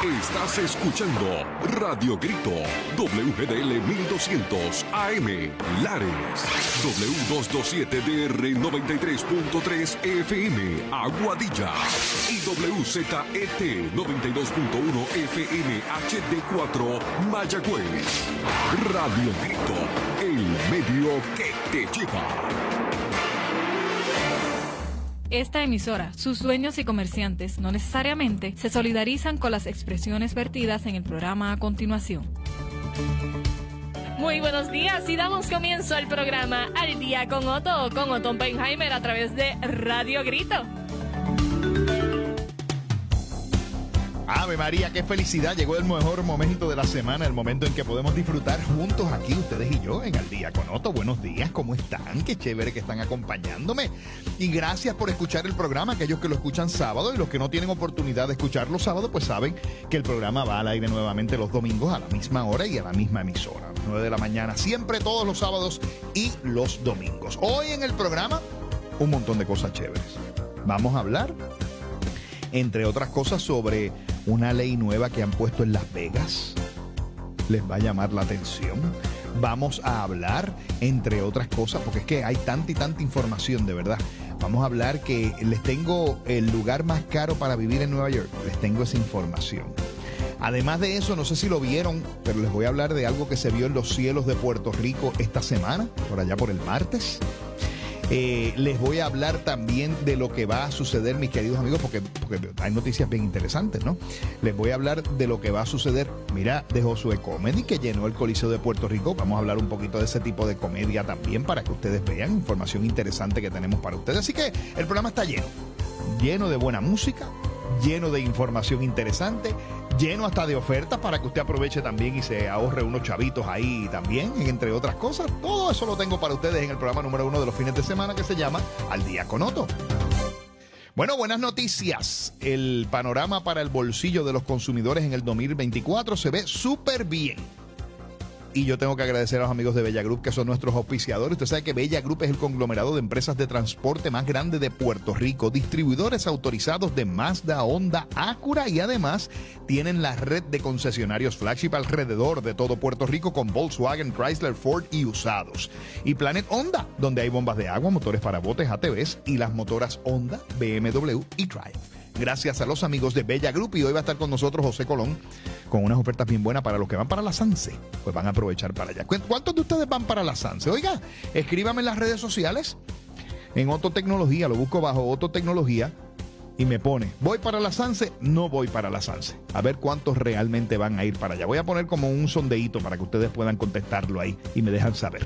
Estás escuchando Radio Grito, WGDL 1200 AM, Lares, W227DR 93.3 FM, Aguadilla, y WZET 92.1 FM HD4, Mayagüez. Radio Grito, el medio que te lleva. Esta emisora, sus dueños y comerciantes no necesariamente se solidarizan con las expresiones vertidas en el programa a continuación. Muy buenos días y damos comienzo al programa Al Día con Otto Oppenheimer a través de Radio Grito. Ave María, qué felicidad. Llegó el mejor momento de la semana, el momento en que podemos disfrutar juntos aquí, ustedes y yo, en Al Día con Otto. Buenos días, ¿cómo están? Qué chévere que están acompañándome. Y gracias por escuchar el programa, aquellos que lo escuchan sábado y los que no tienen oportunidad de escucharlo sábado, pues saben que el programa va al aire nuevamente los domingos a la misma hora y a la misma emisora, 9 de la mañana, siempre todos los sábados y los domingos. Hoy en el programa, un montón de cosas chéveres. Vamos a hablar, entre otras cosas, sobre una ley nueva que han puesto en Las Vegas. Les va a llamar la atención. Vamos a hablar, entre otras cosas, porque es que hay tanta y tanta información, de verdad. Vamos a hablar que les tengo el lugar más caro para vivir en Nueva York. Les tengo esa información. Además de eso, no sé si lo vieron, pero les voy a hablar de algo que se vio en los cielos de Puerto Rico esta semana, por allá por el martes. Les voy a hablar también de lo que va a suceder, mis queridos amigos, porque hay noticias bien interesantes, ¿no? Les voy a hablar de lo que va a suceder, mira, de Josué Comedy, que llenó el Coliseo de Puerto Rico. Vamos a hablar un poquito de ese tipo de comedia también, para que ustedes vean información interesante que tenemos para ustedes. Así que el programa está lleno de buena música, lleno de información interesante, lleno hasta de ofertas para que usted aproveche también y se ahorre unos chavitos ahí también, entre otras cosas. Todo eso lo tengo para ustedes en el programa número 1 de los fines de semana, que se llama Al Día con Otto. Bueno, buenas noticias. El panorama para el bolsillo de los consumidores en el 2024 se ve súper bien. Y yo tengo que agradecer a los amigos de Bella Group, que son nuestros auspiciadores. Usted sabe que Bella Group es el conglomerado de empresas de transporte más grande de Puerto Rico, distribuidores autorizados de Mazda, Honda, Acura, y además tienen la red de concesionarios flagship alrededor de todo Puerto Rico con Volkswagen, Chrysler, Ford y usados. Y Planet Honda, donde hay bombas de agua, motores para botes, ATVs y las motoras Honda, BMW y Triumph. Gracias a los amigos de Bella Group. Y hoy va a estar con nosotros José Colón con unas ofertas bien buenas para los que van para la Sanse. Pues van a aprovechar para allá. ¿Cuántos de ustedes van para la Sanse? Oiga, escríbame en las redes sociales, en Otto Tecnología, lo busco bajo Otto Tecnología y me pone, ¿voy para la Sanse? No voy para la Sanse. A ver cuántos realmente van a ir para allá. Voy a poner como un sondeíto para que ustedes puedan contestarlo ahí y me dejan saber.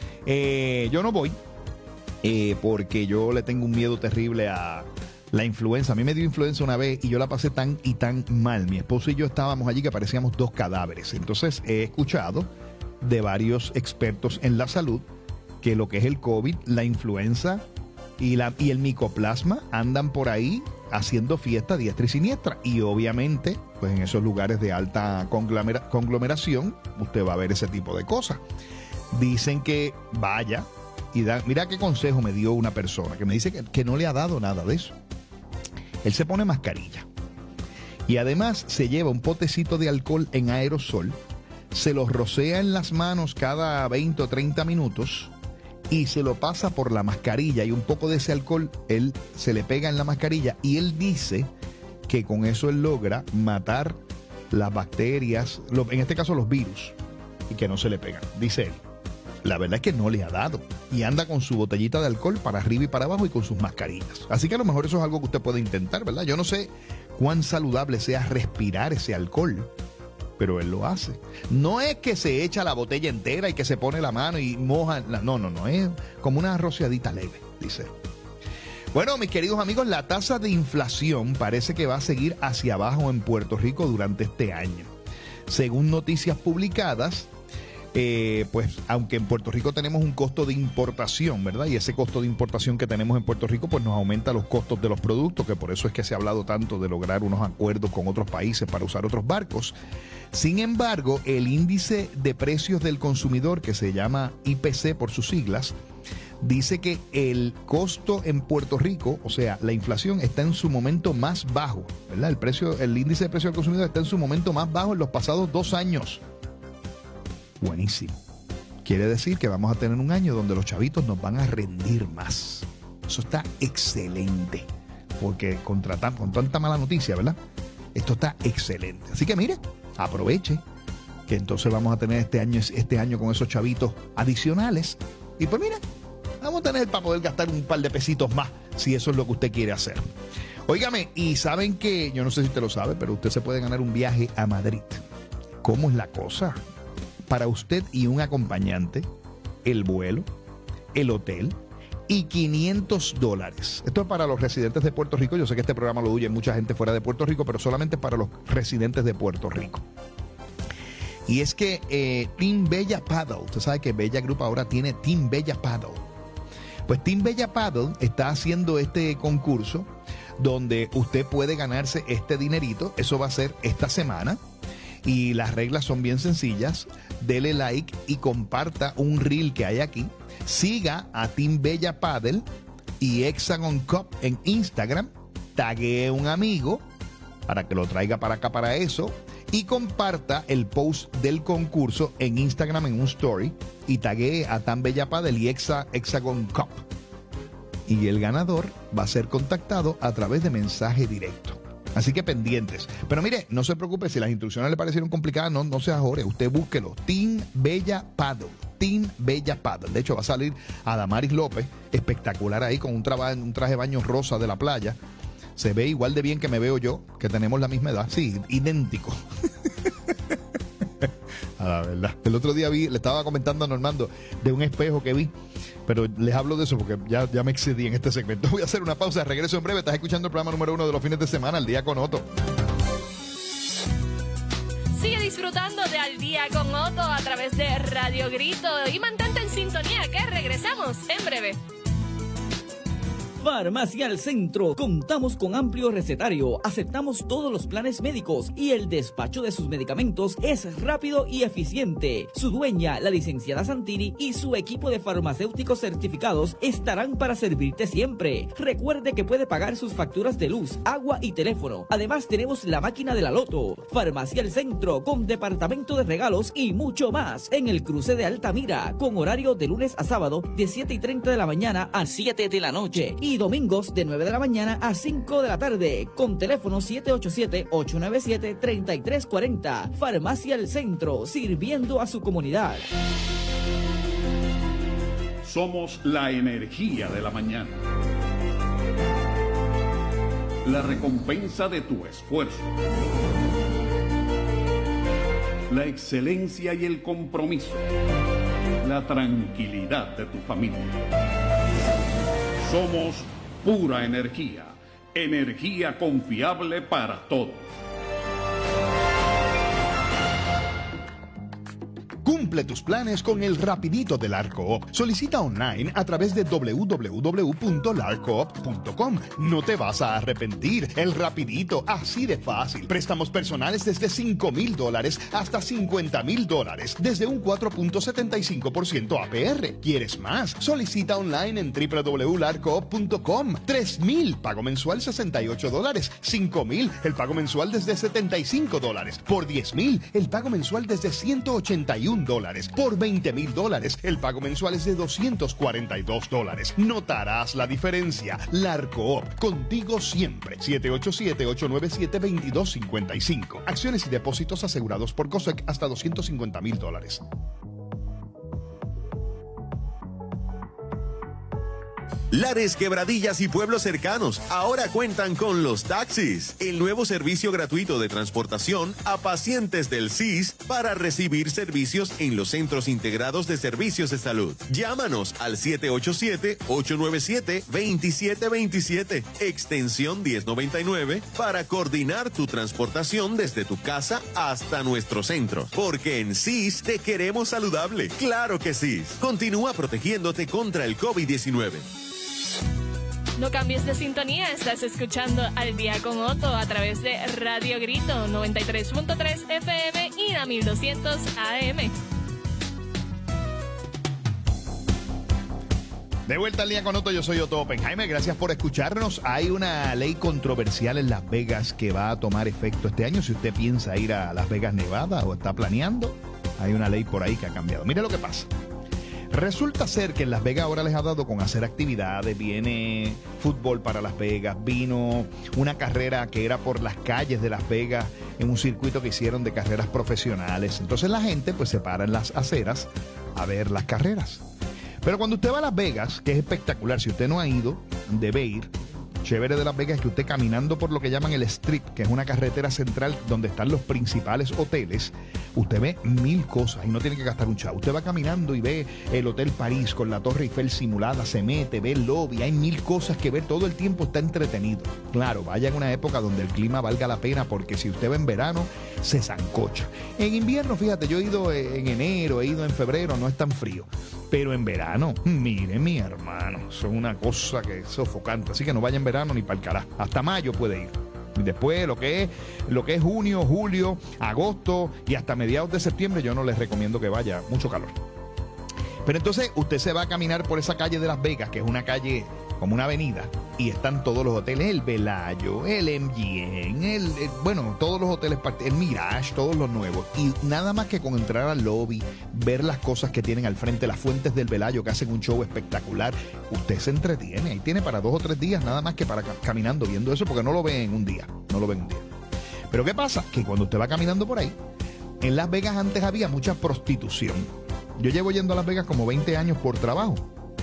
Yo no voy porque yo le tengo un miedo terrible a la influenza. A mí me dio influenza una vez y yo la pasé tan y tan mal. Mi esposo y yo estábamos allí que parecíamos dos cadáveres. Entonces he escuchado de varios expertos en la salud que lo que es el COVID, la influenza y el micoplasma andan por ahí haciendo fiesta diestra y siniestra. Y obviamente, pues en esos lugares de alta conglomeración, usted va a ver ese tipo de cosas. Dicen que vaya y mira qué consejo me dio una persona que me dice que no le ha dado nada de eso. Él se pone mascarilla y además se lleva un potecito de alcohol en aerosol, se lo rocea en las manos cada 20 o 30 minutos y se lo pasa por la mascarilla, y un poco de ese alcohol él se le pega en la mascarilla, y él dice que con eso él logra matar las bacterias, en este caso los virus, y que no se le pegan, dice él. La verdad es que no le ha dado y anda con su botellita de alcohol para arriba y para abajo y con sus mascarillas. Así que a lo mejor eso es algo que usted puede intentar, ¿verdad? Yo no sé cuán saludable sea respirar ese alcohol, pero él lo hace. No es que se echa la botella entera y que se pone la mano y moja. No, es como una rociadita leve, dice. Bueno, mis queridos amigos, la tasa de inflación parece que va a seguir hacia abajo en Puerto Rico durante este año. Según noticias publicadas, pues aunque en Puerto Rico tenemos un costo de importación, ¿verdad? Y ese costo de importación que tenemos en Puerto Rico pues nos aumenta los costos de los productos, que por eso es que se ha hablado tanto de lograr unos acuerdos con otros países para usar otros barcos. Sin embargo, el índice de precios del consumidor, que se llama IPC por sus siglas, dice que el costo en Puerto Rico, o sea, la inflación está en su momento más bajo, ¿verdad? El índice de precio al consumidor está en su momento más bajo en los pasados 2 años. Buenísimo. Quiere decir que vamos a tener un año donde los chavitos nos van a rendir más. Eso está excelente. Porque con tanta mala noticia, ¿verdad? Esto está excelente. Así que mire, aproveche que entonces vamos a tener este año con esos chavitos adicionales. Y pues mira, vamos a tener para poder gastar un par de pesitos más, si eso es lo que usted quiere hacer. Óigame, y saben que, yo no sé si usted lo sabe, pero usted se puede ganar un viaje a Madrid. ¿Cómo es la cosa? Para usted y un acompañante, el vuelo, el hotel y $500. Esto es para los residentes de Puerto Rico. Yo sé que este programa lo oye mucha gente fuera de Puerto Rico, pero solamente para los residentes de Puerto Rico. Y es que Team Bella Paddle, usted sabe que Bella Group ahora tiene Team Bella Paddle. Pues Team Bella Paddle está haciendo este concurso donde usted puede ganarse este dinerito. Eso va a ser esta semana. Y las reglas son bien sencillas. Dele like y comparta un reel que hay aquí. Siga a Team Bella Paddle y Hexagon Cup en Instagram. Taguee a un amigo para que lo traiga para acá para eso. Y comparta el post del concurso en Instagram en un story. Y taguee a Team Bella Paddle y Hexagon Cup. Y el ganador va a ser contactado a través de mensaje directo. Así que pendientes. Pero mire, no se preocupe, si las instrucciones le parecieron complicadas, no se ajore. Usted búsquelo. Team Bella Paddle. Team Bella Paddle. De hecho, va a salir Adamaris López, espectacular ahí, con un traje de baño rosa de la playa. Se ve igual de bien que me veo yo, que tenemos la misma edad. Sí, idéntico. La verdad. El otro día le estaba comentando a Normando de un espejo que vi. Pero les hablo de eso porque ya me excedí en este segmento. Voy a hacer una pausa, regreso en breve. Estás escuchando el programa número 1 de los fines de semana, Al Día con Otto. Sigue disfrutando de Al Día con Otto a través de Radio Grito y mantente en sintonía que regresamos en breve. Farmacia al Centro. Contamos con amplio recetario, aceptamos todos los planes médicos y el despacho de sus medicamentos es rápido y eficiente. Su dueña, la licenciada Santini, y su equipo de farmacéuticos certificados estarán para servirte siempre. Recuerde que puede pagar sus facturas de luz, agua y teléfono. Además tenemos la máquina de la loto. Farmacia al Centro con departamento de regalos y mucho más en el cruce de Altamira, con horario de lunes a sábado de 7:30 de la mañana a 7 de la noche y domingos de 9 de la mañana a 5 de la tarde, con teléfono 787-897-3340. Farmacia El Centro, sirviendo a su comunidad. Somos la energía de la mañana. La recompensa de tu esfuerzo. La excelencia y el compromiso. La tranquilidad de tu familia. Somos pura energía, energía confiable para todos. Cumple tus planes con el Rapidito del ARCOOP. Solicita online a través de www.larcoop.com. No te vas a arrepentir. El Rapidito, así de fácil. Préstamos personales desde $5,000 hasta $50,000, desde un 4.75% APR. ¿Quieres más? Solicita online en www.larcoop.com. $3,000, pago mensual $68. $5,000, el pago mensual desde $75. Por $10,000, el pago mensual desde $181. Por $20,000, el pago mensual es de $242. Notarás la diferencia. Larcoop, contigo siempre. 787-897-2255. Acciones y depósitos asegurados por COSEC hasta $250,000. Lares, Quebradillas y pueblos cercanos ahora cuentan con los taxis, el nuevo servicio gratuito de transportación a pacientes del CIS para recibir servicios en los centros integrados de servicios de salud. Llámanos al 787-897-2727, extensión 1099, para coordinar tu transportación desde tu casa hasta nuestro centro. Porque en CIS te queremos saludable. ¡Claro que sí! Continúa protegiéndote contra el COVID-19. No cambies de sintonía, estás escuchando Al Día con Otto a través de Radio Grito 93.3 FM y la 1200 AM. De vuelta al día con Otto, yo soy Otto Oppenheimer, gracias por escucharnos. Hay una ley controversial en Las Vegas que va a tomar efecto este año. Si usted piensa ir a Las Vegas, Nevada, o está planeando, hay una ley por ahí que ha cambiado. Mire lo que pasa. Resulta ser que en Las Vegas ahora les ha dado con hacer actividades, viene fútbol para Las Vegas, vino una carrera que era por las calles de Las Vegas en un circuito que hicieron de carreras profesionales. Entonces la gente pues se para en las aceras a ver las carreras. Pero cuando usted va a Las Vegas, que es espectacular, si usted no ha ido, debe ir. Chévere de Las Vegas es que usted caminando por lo que llaman el Strip, que es una carretera central donde están los principales hoteles, usted ve 1000 cosas y no tiene que gastar un chavo. Usted va caminando y ve el Hotel París con la Torre Eiffel simulada, se mete, ve el lobby, hay 1000 cosas que ver, todo el tiempo está entretenido. Claro, vaya en una época donde el clima valga la pena, porque si usted va en verano, se zancocha. En invierno, fíjate, yo he ido en enero, he ido en febrero, no es tan frío. Pero en verano, mire mi hermano, son una cosa que es sofocante. Así que no vaya en verano ni para el carajo. Hasta mayo puede ir. Y después lo que es junio, julio, agosto y hasta mediados de septiembre, yo no les recomiendo que vaya. Mucho calor. Pero entonces usted se va a caminar por esa calle de Las Vegas, que es una calle como una avenida, y están todos los hoteles, el Velayo, el MGM, bueno, todos los hoteles, el Mirage, todos los nuevos. Y nada más que con entrar al lobby, ver las cosas que tienen al frente, las fuentes del Velayo que hacen un show espectacular, usted se entretiene. Ahí tiene para 2 o 3 días, nada más que para caminando viendo eso, porque no lo ve en un día, no lo ve en un día. Pero ¿qué pasa? Que cuando usted va caminando por ahí, en Las Vegas antes había mucha prostitución. Yo llevo yendo a Las Vegas como 20 años por trabajo.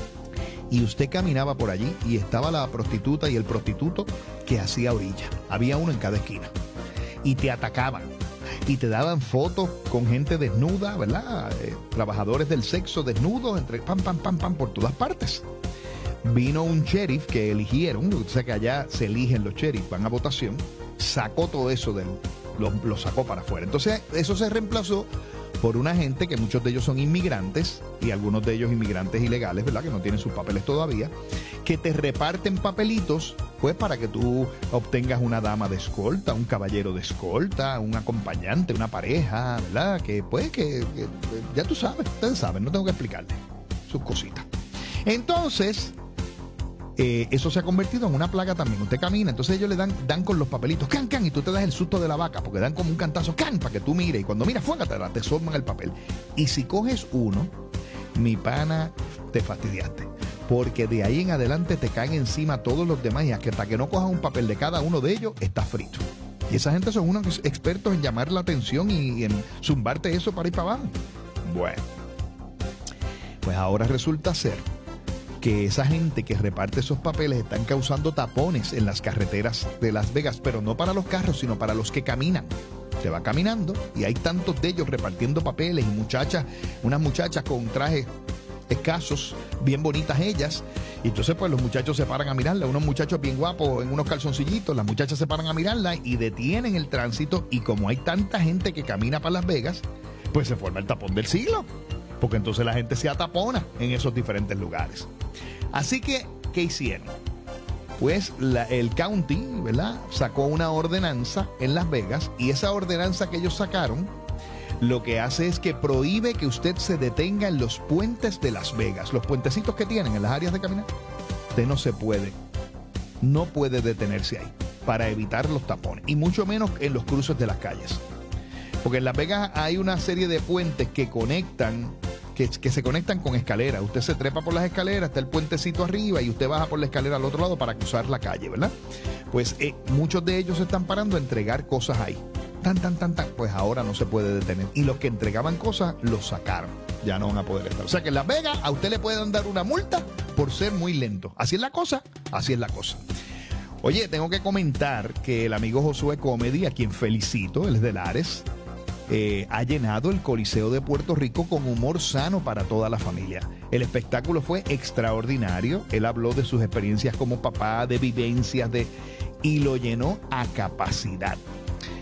Y usted caminaba por allí y estaba la prostituta y el prostituto que hacía orilla. Había uno en cada esquina. Y te atacaban. Y te daban fotos con gente desnuda, ¿verdad? Trabajadores del sexo desnudos, entre pam, por todas partes. Vino un sheriff que eligieron, o sea que allá se eligen los sheriffs, van a votación, sacó todo eso, lo sacó para afuera. Entonces eso se reemplazó por una gente que muchos de ellos son inmigrantes, y algunos de ellos inmigrantes ilegales, ¿verdad? Que no tienen sus papeles todavía, que te reparten papelitos, pues para que tú obtengas una dama de escolta, un caballero de escolta, un acompañante, una pareja, ¿verdad? Que pues que ya tú sabes, ustedes saben, no tengo que explicarle sus cositas. Entonces, eso se ha convertido en una plaga también. Usted camina, entonces ellos le dan con los papelitos, can, y tú te das el susto de la vaca, porque dan como un cantazo, can, para que tú mires, y cuando miras, fuégatela, te sorban el papel. Y si coges uno, mi pana, te fastidiaste, porque de ahí en adelante te caen encima todos los demás, y hasta que no cojas un papel de cada uno de ellos, está frito. Y esa gente son unos expertos en llamar la atención y en zumbarte eso para ir para abajo. Bueno, pues ahora resulta ser que esa gente que reparte esos papeles están causando tapones en las carreteras de Las Vegas, pero no para los carros, sino para los que caminan. Se va caminando y hay tantos de ellos repartiendo papeles, y unas muchachas con trajes escasos, bien bonitas ellas, y entonces pues los muchachos se paran a mirarla, unos muchachos bien guapos en unos calzoncillitos, las muchachas se paran a mirarla y detienen el tránsito, y como hay tanta gente que camina para Las Vegas, pues se forma el tapón del siglo, porque entonces la gente se atapona en esos diferentes lugares. Así que, ¿qué hicieron? Pues el county, ¿verdad?, sacó una ordenanza en Las Vegas, y esa ordenanza que ellos sacaron lo que hace es que prohíbe que usted se detenga en los puentes de Las Vegas, los puentecitos que tienen en las áreas de caminar. Usted no puede detenerse ahí para evitar los tapones, y mucho menos en los cruces de las calles. Porque en Las Vegas hay una serie de puentes que conectan, que se conectan con escaleras. Usted se trepa por las escaleras, está el puentecito arriba, y usted baja por la escalera al otro lado para cruzar la calle, ¿verdad? Pues muchos de ellos se están parando a entregar cosas ahí. Pues ahora no se puede detener. Y los que entregaban cosas, los sacaron. Ya no van a poder estar. O sea que en Las Vegas a usted le pueden dar una multa por ser muy lento. Así es la cosa, así es la cosa. Oye, tengo que comentar que el amigo Josué Comedy, a quien felicito, él es de Lares, ha llenado el Coliseo de Puerto Rico con humor sano para toda la familia. El espectáculo fue extraordinario. Él habló de sus experiencias como papá, de vivencias, y lo llenó a capacidad.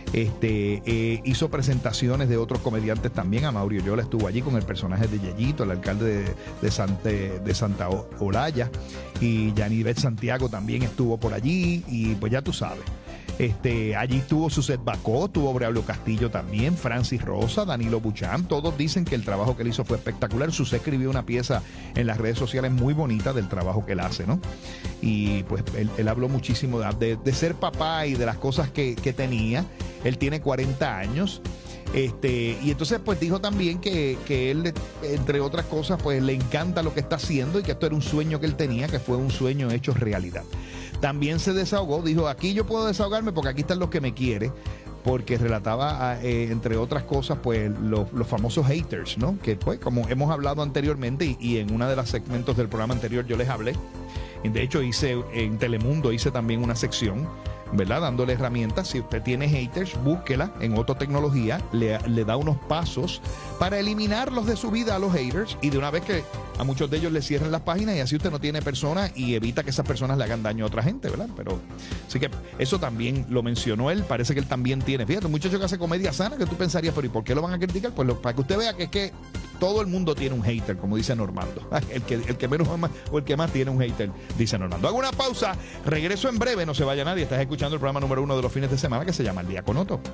Hizo presentaciones de otros comediantes también. Amaury Oyola estuvo allí con el personaje de Yeyito, el alcalde de Santa Olaya, y Yanivet Santiago también estuvo por allí, y pues ya tú sabes. Allí estuvo Suzette Bacó, tuvo Braulio Castillo también, Francis Rosa, Danilo Buchan. Todos dicen que el trabajo que él hizo fue espectacular. Suzette escribió una pieza en las redes sociales muy bonita del trabajo que él hace, ¿no? Y pues él habló muchísimo de ser papá y de las cosas que tenía. Él tiene 40 años. Y entonces pues dijo también que él, entre otras cosas, pues le encanta lo que está haciendo y que esto era un sueño que él tenía, que fue un sueño hecho realidad. También se desahogó, dijo: aquí yo puedo desahogarme porque aquí están los que me quieren, porque relataba, entre otras cosas, pues los famosos haters, ¿no? Que pues, como hemos hablado anteriormente, y en uno de los segmentos del programa anterior yo les hablé, de hecho en Telemundo hice también una sección, ¿verdad? Dándole herramientas. Si usted tiene haters, búsquela en Otto Tecnología, le da unos pasos para eliminarlos de su vida a los haters, y de una vez que a muchos de ellos le cierren las páginas, y así usted no tiene personas y evita que esas personas le hagan daño a otra gente, ¿verdad? Pero así que eso también lo mencionó él. Parece que él también tiene, fíjate, un muchacho que hace comedia sana, que tú pensarías, pero ¿y por qué lo van a criticar? Pues para que usted vea que es que todo el mundo tiene un hater, como dice Normando. El que menos ama o el que más tiene un hater, dice Normando. Hago una pausa, regreso en breve, no se vaya nadie. Estás escuchando el programa número 1 de los fines de semana, que se llama Al Día con Otto.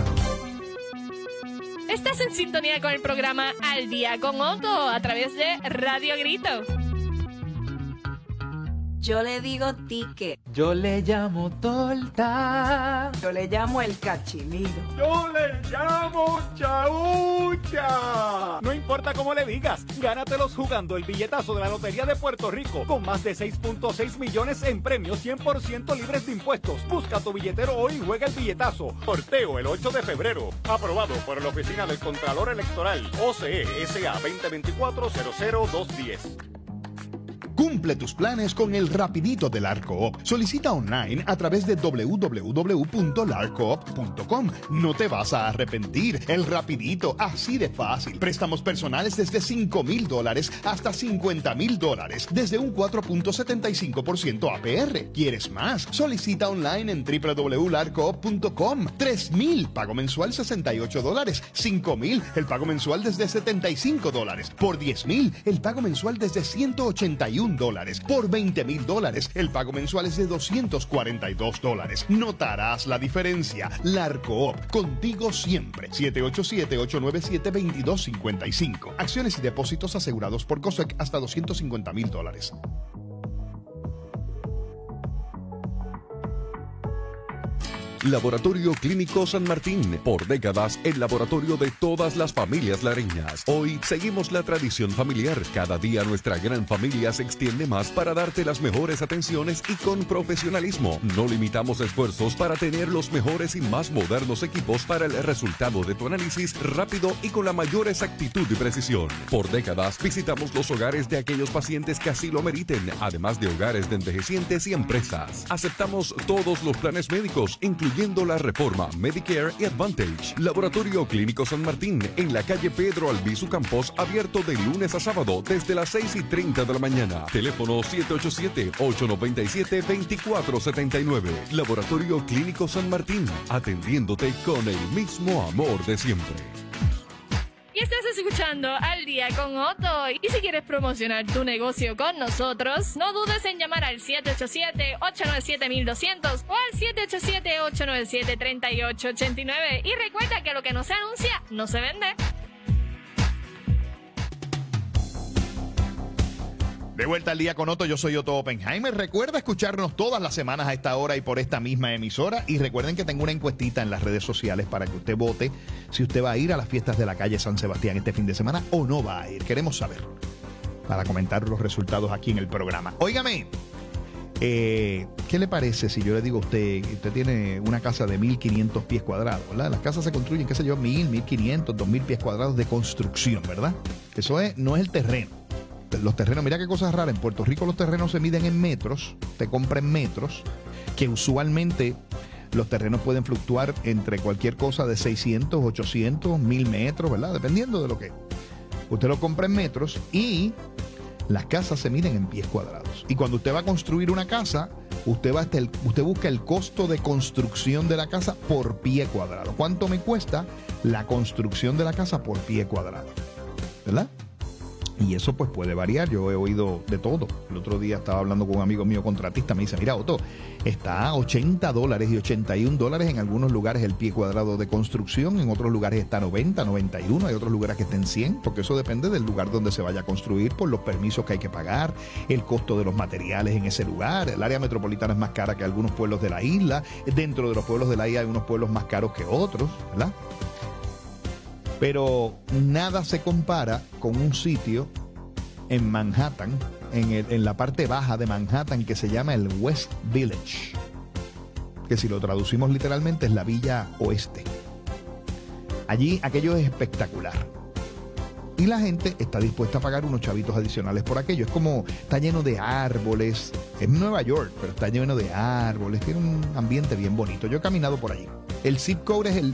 Estás en sintonía con el programa Al Día con Otto a través de Radio Grito. Yo le digo ticket. Yo le llamo torta. Yo le llamo el cachimiro. Yo le llamo chaucha. No importa cómo le digas, gánatelos jugando el billetazo de la Lotería de Puerto Rico, con más de 6.6 millones en premios 100% libres de impuestos. Busca tu billetero hoy y juega el billetazo. Sorteo el 8 de febrero. Aprobado por la Oficina del Contralor Electoral. OCE SA 2024-00210. Cumple tus planes con el Rapidito del ARCOOP. Solicita online a través de www.larcoop.com. No te vas a arrepentir. El Rapidito, así de fácil. Préstamos personales desde $5,000 hasta $50,000, desde un 4.75% APR. ¿Quieres más? Solicita online en www.larcoop.com. $3,000, pago mensual $68. $5,000, el pago mensual desde $75. Por $10,000, el pago mensual desde $181. Por $20,000, el pago mensual es de $242. Notarás la diferencia. Larcoop, contigo siempre. 787-897-2255. Acciones y depósitos asegurados por COSEC hasta $250,000. Laboratorio Clínico San Martín, por décadas el laboratorio de todas las familias lareñas. Hoy seguimos la tradición familiar. Cada día nuestra gran familia se extiende más para darte las mejores atenciones y con profesionalismo. No limitamos esfuerzos para tener los mejores y más modernos equipos para el resultado de tu análisis rápido y con la mayor exactitud y precisión. Por décadas visitamos los hogares de aquellos pacientes que así lo meriten, además de hogares de envejecientes y empresas. Aceptamos todos los planes médicos, incluyendo la Reforma, Medicare y Advantage. Laboratorio Clínico San Martín, en la calle Pedro Albizu Campos, abierto de lunes a sábado desde las 6:30 de la mañana. Teléfono 787-897-2479. Laboratorio Clínico San Martín, atendiéndote con el mismo amor de siempre. Y estás escuchando Al Día con Otto. Y si quieres promocionar tu negocio con nosotros, no dudes en llamar al 787-897-1200 o al 787-897-3889. Y recuerda que lo que no se anuncia, no se vende. De vuelta Al Día con Otto, yo soy Otto Oppenheimer. Recuerda escucharnos todas las semanas a esta hora y por esta misma emisora. Y recuerden que tengo una encuestita en las redes sociales para que usted vote si usted va a ir a las fiestas de la calle San Sebastián este fin de semana o no va a ir. Queremos saber, para comentar los resultados aquí en el programa. Óigame, ¿qué le parece si yo le digo a usted tiene una casa de 1,500 pies cuadrados, ¿verdad? Las casas se construyen, qué sé yo, 1,000, 1,500, 2,000 pies cuadrados de construcción, ¿verdad? Eso no es el terreno. Los terrenos, mira qué cosas raras. En Puerto Rico los terrenos se miden en metros, te compra en metros, que usualmente los terrenos pueden fluctuar entre cualquier cosa de 600, 800, 1,000 metros, ¿verdad? Dependiendo de lo que usted lo compra en metros, y las casas se miden en pies cuadrados. Y cuando usted va a construir una casa, usted busca el costo de construcción de la casa por pie cuadrado. ¿Cuánto me cuesta la construcción de la casa por pie cuadrado? ¿Verdad? Y eso pues puede variar. Yo he oído de todo. El otro día estaba hablando con un amigo mío contratista. Me dice, mira, Otto, está a $80 y $81 en algunos lugares el pie cuadrado de construcción. En otros lugares está 90, 91. Hay otros lugares que estén 100, porque eso depende del lugar donde se vaya a construir, por los permisos que hay que pagar, el costo de los materiales en ese lugar. El área metropolitana es más cara que algunos pueblos de la isla. Dentro de los pueblos de la isla hay unos pueblos más caros que otros, ¿verdad? Pero nada se compara con un sitio en Manhattan, en la parte baja de Manhattan, que se llama el West Village, que si lo traducimos literalmente es la Villa Oeste. Allí aquello es espectacular. Y la gente está dispuesta a pagar unos chavitos adicionales por aquello. Es como, está lleno de árboles. Es Nueva York, pero está lleno de árboles. Tiene un ambiente bien bonito. Yo he caminado por allí. El zip code es el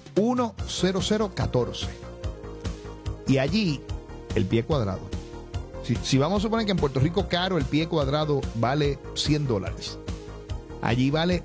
10014. Y allí el pie cuadrado, si vamos a suponer que en Puerto Rico caro el pie cuadrado vale $100, allí vale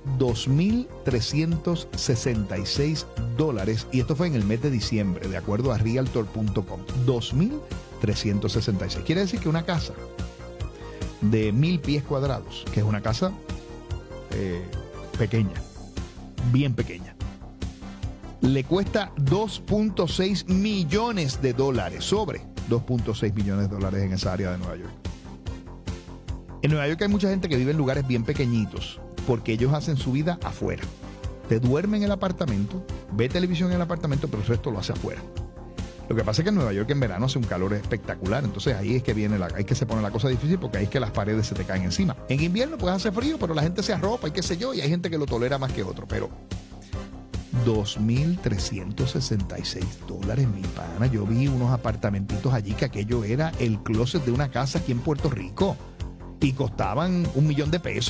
$2,366, y esto fue en el mes de diciembre, de acuerdo a realtor.com. $2,366. Quiere decir que una casa de 1,000 pies cuadrados, que es una casa pequeña, bien pequeña, le cuesta $2.6 millones, sobre $2.6 millones en esa área de Nueva York. En Nueva York hay mucha gente que vive en lugares bien pequeñitos, porque ellos hacen su vida afuera. Te duermen en el apartamento, ve televisión en el apartamento, pero el resto lo hace afuera. Lo que pasa es que en Nueva York en verano hace un calor espectacular, entonces ahí es que ahí que se pone la cosa difícil, porque ahí es que las paredes se te caen encima. En invierno pues hace frío, pero la gente se arropa y qué sé yo, y hay gente que lo tolera más que otro, pero $2,366, mi pana. Yo vi unos apartamentitos allí que aquello era el closet de una casa aquí en Puerto Rico y costaban $1 millón.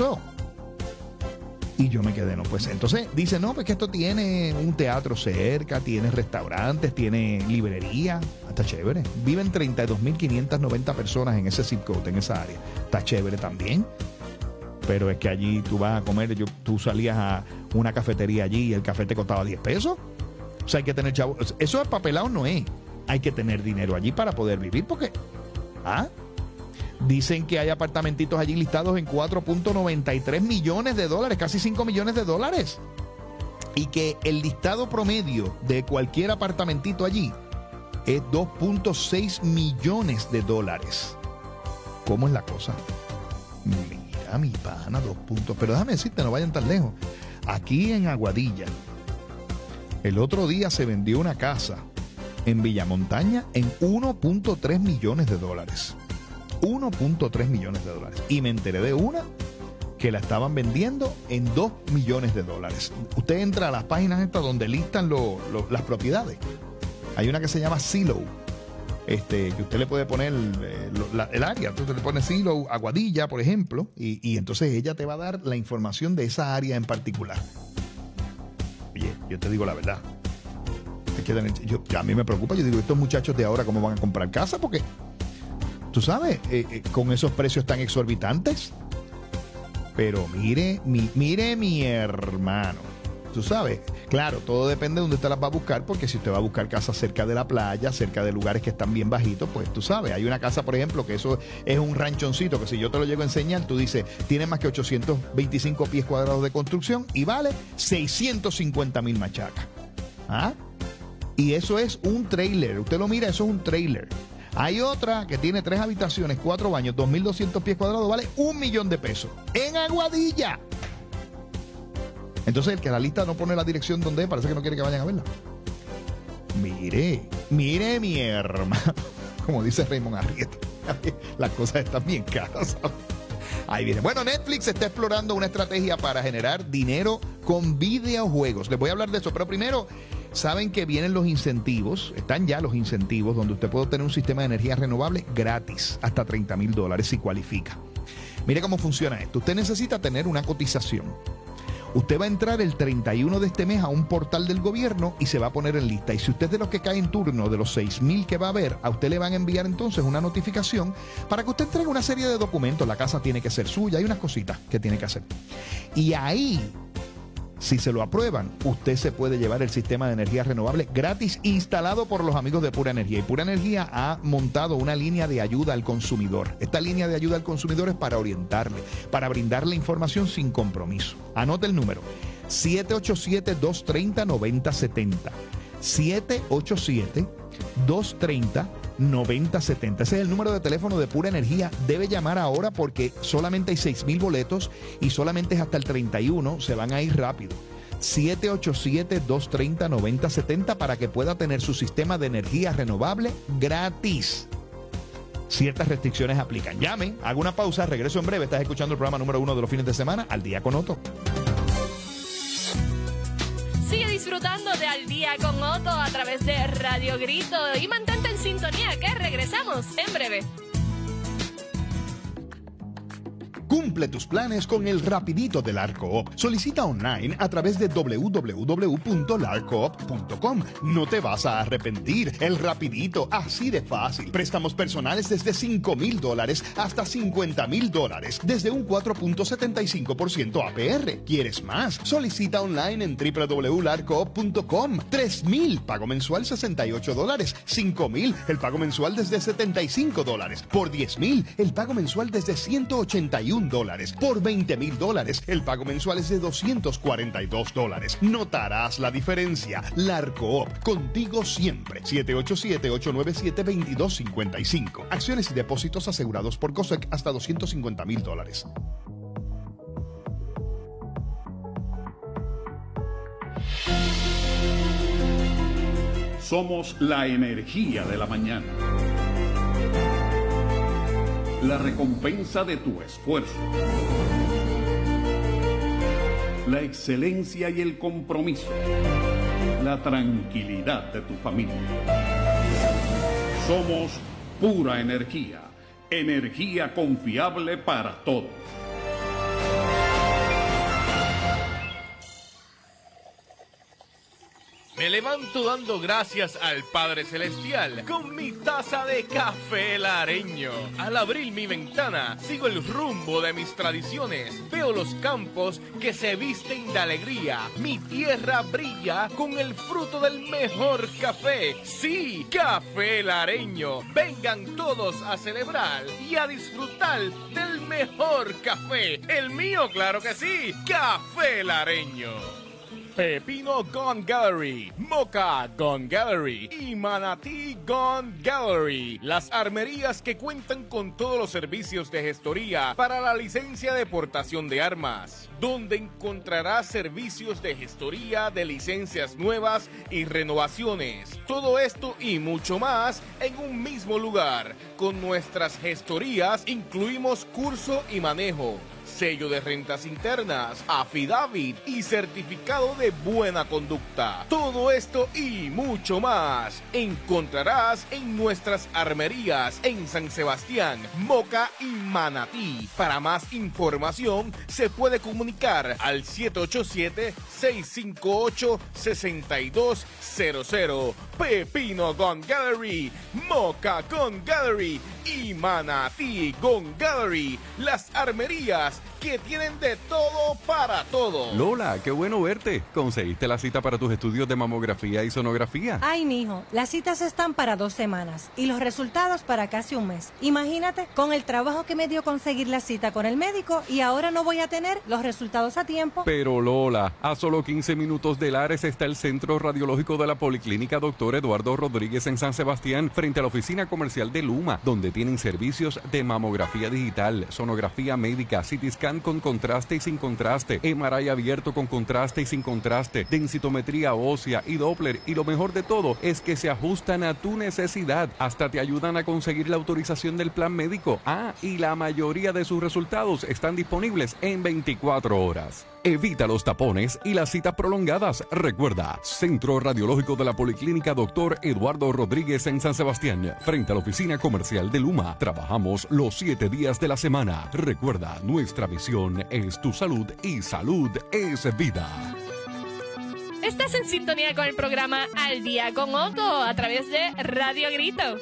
Y yo me quedé, no, pues entonces dice, no, pues que esto tiene un teatro cerca, tiene restaurantes, tiene librería, está chévere. Viven 32.590 personas en ese zip code, en esa área. Está chévere también. Pero es que allí tú vas a comer, tú salías a una cafetería allí y el café te costaba $10. O sea, hay que tener chavo. Eso de papelado no es. Hay que tener dinero allí para poder vivir, porque dicen que hay apartamentitos allí listados en $4.93 millones, casi $5 millones. Y que el listado promedio de cualquier apartamentito allí es $2.6 millones. ¿Cómo es la cosa? Mi pana, 2 puntos. Pero déjame decirte, no vayan tan lejos. Aquí en Aguadilla, el otro día se vendió una casa en Villamontaña en $1.3 millones. $1.3 millones. Y me enteré de una que la estaban vendiendo en $2 millones. Usted entra a las páginas estas donde listan las propiedades. Hay una que se llama Zillow. Que usted le puede poner el área, usted le pone Zillow, Aguadilla, por ejemplo, y entonces ella te va a dar la información de esa área en particular. Oye, yo te digo la verdad, a mí me preocupa. Yo digo, estos muchachos de ahora, ¿cómo van a comprar casa? Porque, tú sabes, con esos precios tan exorbitantes. Pero mire mi hermano, tú sabes, claro, todo depende de dónde usted las va a buscar, porque si usted va a buscar casas cerca de la playa, cerca de lugares que están bien bajitos, pues tú sabes, hay una casa, por ejemplo, que eso es un ranchoncito, que si yo te lo llego a enseñar, tú dices, tiene más que 825 pies cuadrados de construcción y vale 650,000 machacas. Y eso es un trailer, usted lo mira, eso es un trailer. Hay otra que tiene 3 habitaciones, 4 baños, 2.200 pies cuadrados, vale $1 millón en Aguadilla. Entonces el que la lista no pone la dirección donde es, parece que no quiere que vayan a verla. Mire mi hermano, como dice Raymond Arrieta, las cosas están bien caras, ¿sabes? Ahí viene. Bueno, Netflix está explorando una estrategia para generar dinero con videojuegos. Les voy a hablar de eso, pero primero, saben que vienen los incentivos, están ya los incentivos donde usted puede obtener un sistema de energía renovable gratis, hasta $30,000 si cualifica. Mire cómo funciona esto. Usted necesita tener una cotización. Usted va a entrar el 31 de este mes a un portal del gobierno y se va a poner en lista. Y si usted es de los que cae en turno, de los 6,000 que va a haber, a usted le van a enviar entonces una notificación para que usted entregue una serie de documentos. La casa tiene que ser suya, hay unas cositas que tiene que hacer. Y ahí, si se lo aprueban, usted se puede llevar el sistema de energía renovable gratis instalado por los amigos de Pura Energía. Y Pura Energía ha montado una línea de ayuda al consumidor. Esta línea de ayuda al consumidor es para orientarle, para brindarle información sin compromiso. Anote el número: 787-230-9070. 787-230-9070. Ese es el número de teléfono de Pura Energía. Debe llamar ahora porque solamente hay 6,000 boletos y solamente es hasta el 31. Se van a ir rápido. 787-230-9070 para que pueda tener su sistema de energía renovable gratis. Ciertas restricciones aplican. Llame, haga una pausa, regreso en breve. Estás escuchando el programa número 1 de los fines de semana, Al Día con Otto. Sigue disfrutando de Al Día con Otto a través de Radio Grito y mantente en sintonía que regresamos en breve. Cumple tus planes con el Rapidito de LARCOOP. Solicita online a través de www.larcoop.com. No te vas a arrepentir. El Rapidito, así de fácil. Préstamos personales desde $5,000 hasta $50,000. Desde un 4.75% APR. ¿Quieres más? Solicita online en www.larcoop.com. $3,000, pago mensual $68. $5,000, el pago mensual desde $75. Por $10,000, el pago mensual desde $181. Por $20,000, el pago mensual es de $242. Notarás la diferencia. LARCOOP, contigo siempre. 787-897-2255. Acciones y depósitos asegurados por COSEC hasta $250,000. Somos la energía de la mañana. La recompensa de tu esfuerzo. La excelencia y el compromiso. La tranquilidad de tu familia. Somos Pura Energía. Energía confiable para todos. Me levanto dando gracias al Padre Celestial con mi taza de café lareño. Al abrir mi ventana, sigo el rumbo de mis tradiciones. Veo los campos que se visten de alegría. Mi tierra brilla con el fruto del mejor café. Sí, café lareño. Vengan todos a celebrar y a disfrutar del mejor café. El mío, claro que sí, café lareño. Pepino Gun Gallery, Moca Gun Gallery y Manatí Gun Gallery. Las armerías que cuentan con todos los servicios de gestoría para la licencia de portación de armas, donde encontrarás servicios de gestoría de licencias nuevas y renovaciones. Todo esto y mucho más en un mismo lugar. Con nuestras gestorías incluimos curso y manejo, sello de rentas internas, affidavit y certificado de buena conducta. Todo esto y mucho más encontrarás en nuestras armerías en San Sebastián, Moca y Manatí. Para más información se puede comunicar al 787-658-6200. Pepino Gun Gallery, Moca Gun Gallery y Manatí Gun Gallery. Las armerías que tienen de todo para todo. Lola, qué bueno verte. ¿Conseguiste la cita para tus estudios de mamografía y sonografía? Ay, mijo, las citas están para 2 semanas y los resultados para casi un mes. Imagínate, con el trabajo que me dio conseguir la cita con el médico y ahora no voy a tener los resultados a tiempo. Pero Lola, a solo 15 minutos de Lares está el Centro Radiológico de la Policlínica Dr. Eduardo Rodríguez en San Sebastián, frente a la oficina comercial de Luma, donde tienen servicios de mamografía digital, sonografía médica, CT scan con contraste y sin contraste, MRI abierto con contraste y sin contraste, densitometría ósea y Doppler, y lo mejor de todo es que se ajustan a tu necesidad, hasta te ayudan a conseguir la autorización del plan médico. Y la mayoría de sus resultados están disponibles en 24 horas. Evita los tapones y las citas prolongadas. Recuerda, Centro Radiológico de la Policlínica Dr. Eduardo Rodríguez en San Sebastián, frente a la oficina comercial de Luma. Trabajamos los 7 días de la semana. Recuerda, nuestra misión es tu salud y salud es vida. Estás en sintonía con el programa Al Día con Otto a través de Radio Grito.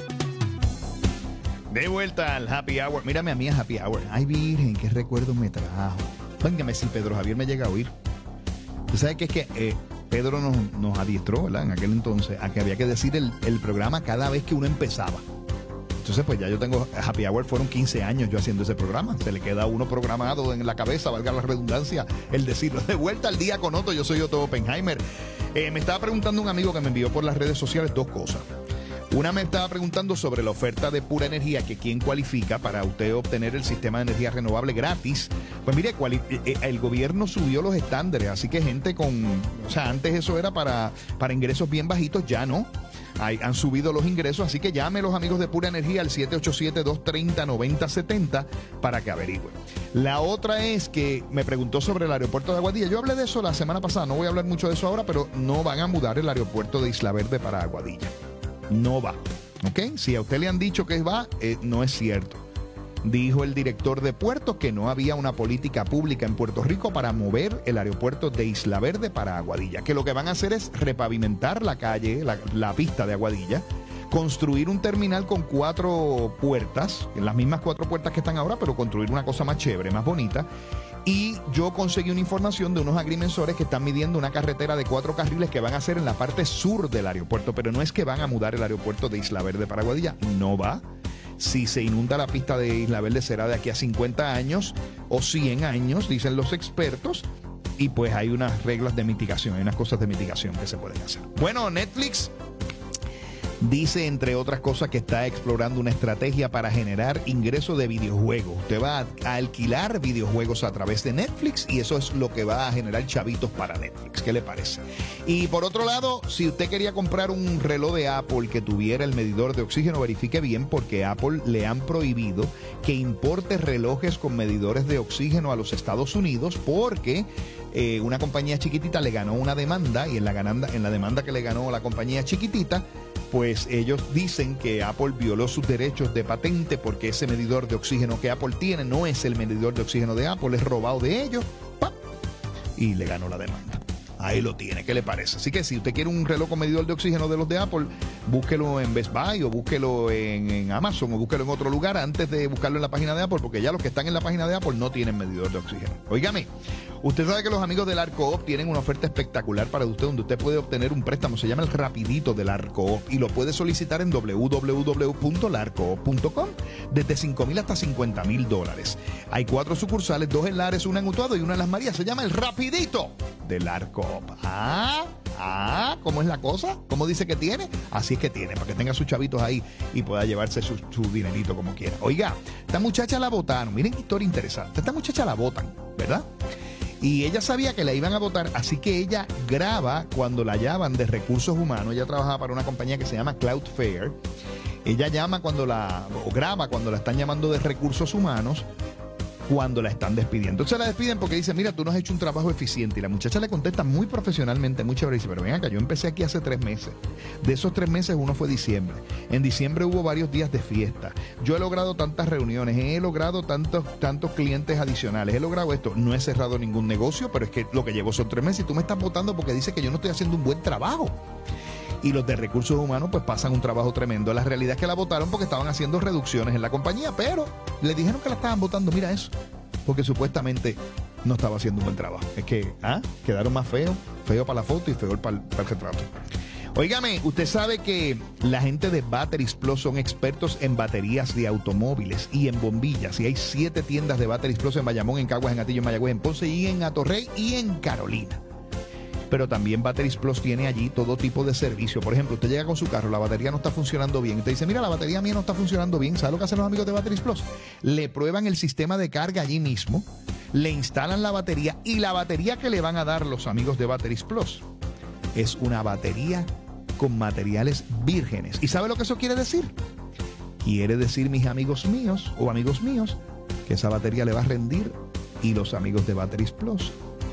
De vuelta al Happy Hour. Mírame a mí a Happy Hour. Ay, virgen, qué recuerdo me trajo. Véngame si Pedro Javier me llega a oír. Tú sabes que es que Pedro nos adiestró, ¿verdad? En aquel entonces, a que había que decir el programa cada vez que uno empezaba. Entonces, pues ya yo tengo Happy Hour, fueron 15 años yo haciendo ese programa. Se le queda a uno programado en la cabeza, valga la redundancia, el decirlo. De vuelta al Día con Otto, yo soy Otto Oppenheimer. Me estaba preguntando un amigo que me envió por las redes sociales 2 cosas. Una me estaba preguntando sobre la oferta de Pura Energía, que quién cualifica para usted obtener el sistema de energía renovable gratis. Pues mire, el gobierno subió los estándares, así que gente o sea, antes eso era para ingresos bien bajitos, ya no. Han subido los ingresos, así que llame a los amigos de Pura Energía al 787-230-9070 para que averigüen. La otra es que me preguntó sobre el aeropuerto de Aguadilla. Yo hablé de eso la semana pasada, no voy a hablar mucho de eso ahora, pero no van a mudar el aeropuerto de Isla Verde para Aguadilla. No va, ¿ok? Si a usted le han dicho que va, no es cierto. Dijo el director de puertos que no había una política pública en Puerto Rico para mover el aeropuerto de Isla Verde para Aguadilla, que lo que van a hacer es repavimentar la calle, la pista de Aguadilla, construir un terminal con 4 puertas, las mismas 4 puertas que están ahora, pero construir una cosa más chévere, más bonita. Y yo conseguí una información de unos agrimensores que están midiendo una carretera de 4 carriles que van a hacer en la parte sur del aeropuerto, pero no es que van a mudar el aeropuerto de Isla Verde para Aguadilla, no va. Si se inunda la pista de Isla Verde será de aquí a 50 años o 100 años, dicen los expertos, y pues hay unas reglas de mitigación, hay unas cosas de mitigación que se pueden hacer. Bueno, Netflix dice, entre otras cosas, que está explorando una estrategia para generar ingresos de videojuegos. Usted va a alquilar videojuegos a través de Netflix y eso es lo que va a generar chavitos para Netflix. ¿Qué le parece? Y por otro lado, si usted quería comprar un reloj de Apple que tuviera el medidor de oxígeno, verifique bien, porque Apple le han prohibido que importe relojes con medidores de oxígeno a los Estados Unidos porque una compañía chiquitita le ganó una demanda y en la demanda que le ganó la compañía chiquitita, pues ellos dicen que Apple violó sus derechos de patente porque ese medidor de oxígeno que Apple tiene no es el medidor de oxígeno de Apple, es robado de ellos, ¡pap! Y le ganó la demanda. Ahí lo tiene, ¿qué le parece? Así que si usted quiere un reloj con medidor de oxígeno de los de Apple, búsquelo en Best Buy o búsquelo en Amazon o búsquelo en otro lugar antes de buscarlo en la página de Apple, porque ya los que están en la página de Apple no tienen medidor de oxígeno. Óigame, usted sabe que los amigos del ARCOOP tienen una oferta espectacular para usted, donde usted puede obtener un préstamo, se llama el Rapidito del ARCOOP, y lo puede solicitar en www.larcoop.com desde $5,000 hasta $50,000. Hay 4 sucursales, 2 en Lares, una en Utuado y una en Las Marías. Se llama el Rapidito del ARCOOP. ¿Cómo es la cosa? ¿Cómo dice que tiene? Así es que tiene, para que tenga sus chavitos ahí y pueda llevarse su dinerito como quiera. Oiga, esta muchacha la botaron. Miren qué historia interesante. Esta muchacha la botan, ¿verdad? Y ella sabía que la iban a votar, así que ella graba cuando la llaman de recursos humanos. Ella trabajaba para una compañía que se llama Cloudflare. Ella graba cuando la están llamando de recursos humanos, cuando la están despidiendo. Entonces la despiden porque dice, mira, tú no has hecho un trabajo eficiente. Y la muchacha le contesta muy profesionalmente, muy chévere. Dice, pero ven acá, yo empecé aquí hace 3 meses. De esos 3 meses, uno fue diciembre. En diciembre hubo varios días de fiesta. Yo he logrado tantas reuniones, he logrado tantos clientes adicionales, he logrado esto. No he cerrado ningún negocio, pero es que lo que llevo son 3 meses y tú me estás votando porque dices que yo no estoy haciendo un buen trabajo. Y los de recursos humanos pues pasan un trabajo tremendo. La realidad es que la votaron porque estaban haciendo reducciones en la compañía, pero le dijeron que la estaban votando, mira eso, porque supuestamente no estaba haciendo un buen trabajo. Es que quedaron más feos, feo para la foto y feo para el retrato. Óigame, usted sabe que la gente de Batteries Plus son expertos en baterías de automóviles y en bombillas. Y hay 7 tiendas de Batteries Plus en Bayamón, en Caguas, en Atillo, en Mayagüez, en Ponce y en Atorrey y en Carolina. Pero también Batteries Plus tiene allí todo tipo de servicio. Por ejemplo, usted llega con su carro, la batería no está funcionando bien. Usted dice, mira, la batería mía no está funcionando bien. ¿Sabe lo que hacen los amigos de Batteries Plus? Le prueban el sistema de carga allí mismo, le instalan la batería y la batería que le van a dar los amigos de Batteries Plus es una batería con materiales vírgenes. ¿Y sabe lo que eso quiere decir? Quiere decir, mis amigos míos o amigos míos, que esa batería le va a rendir y los amigos de Batteries Plus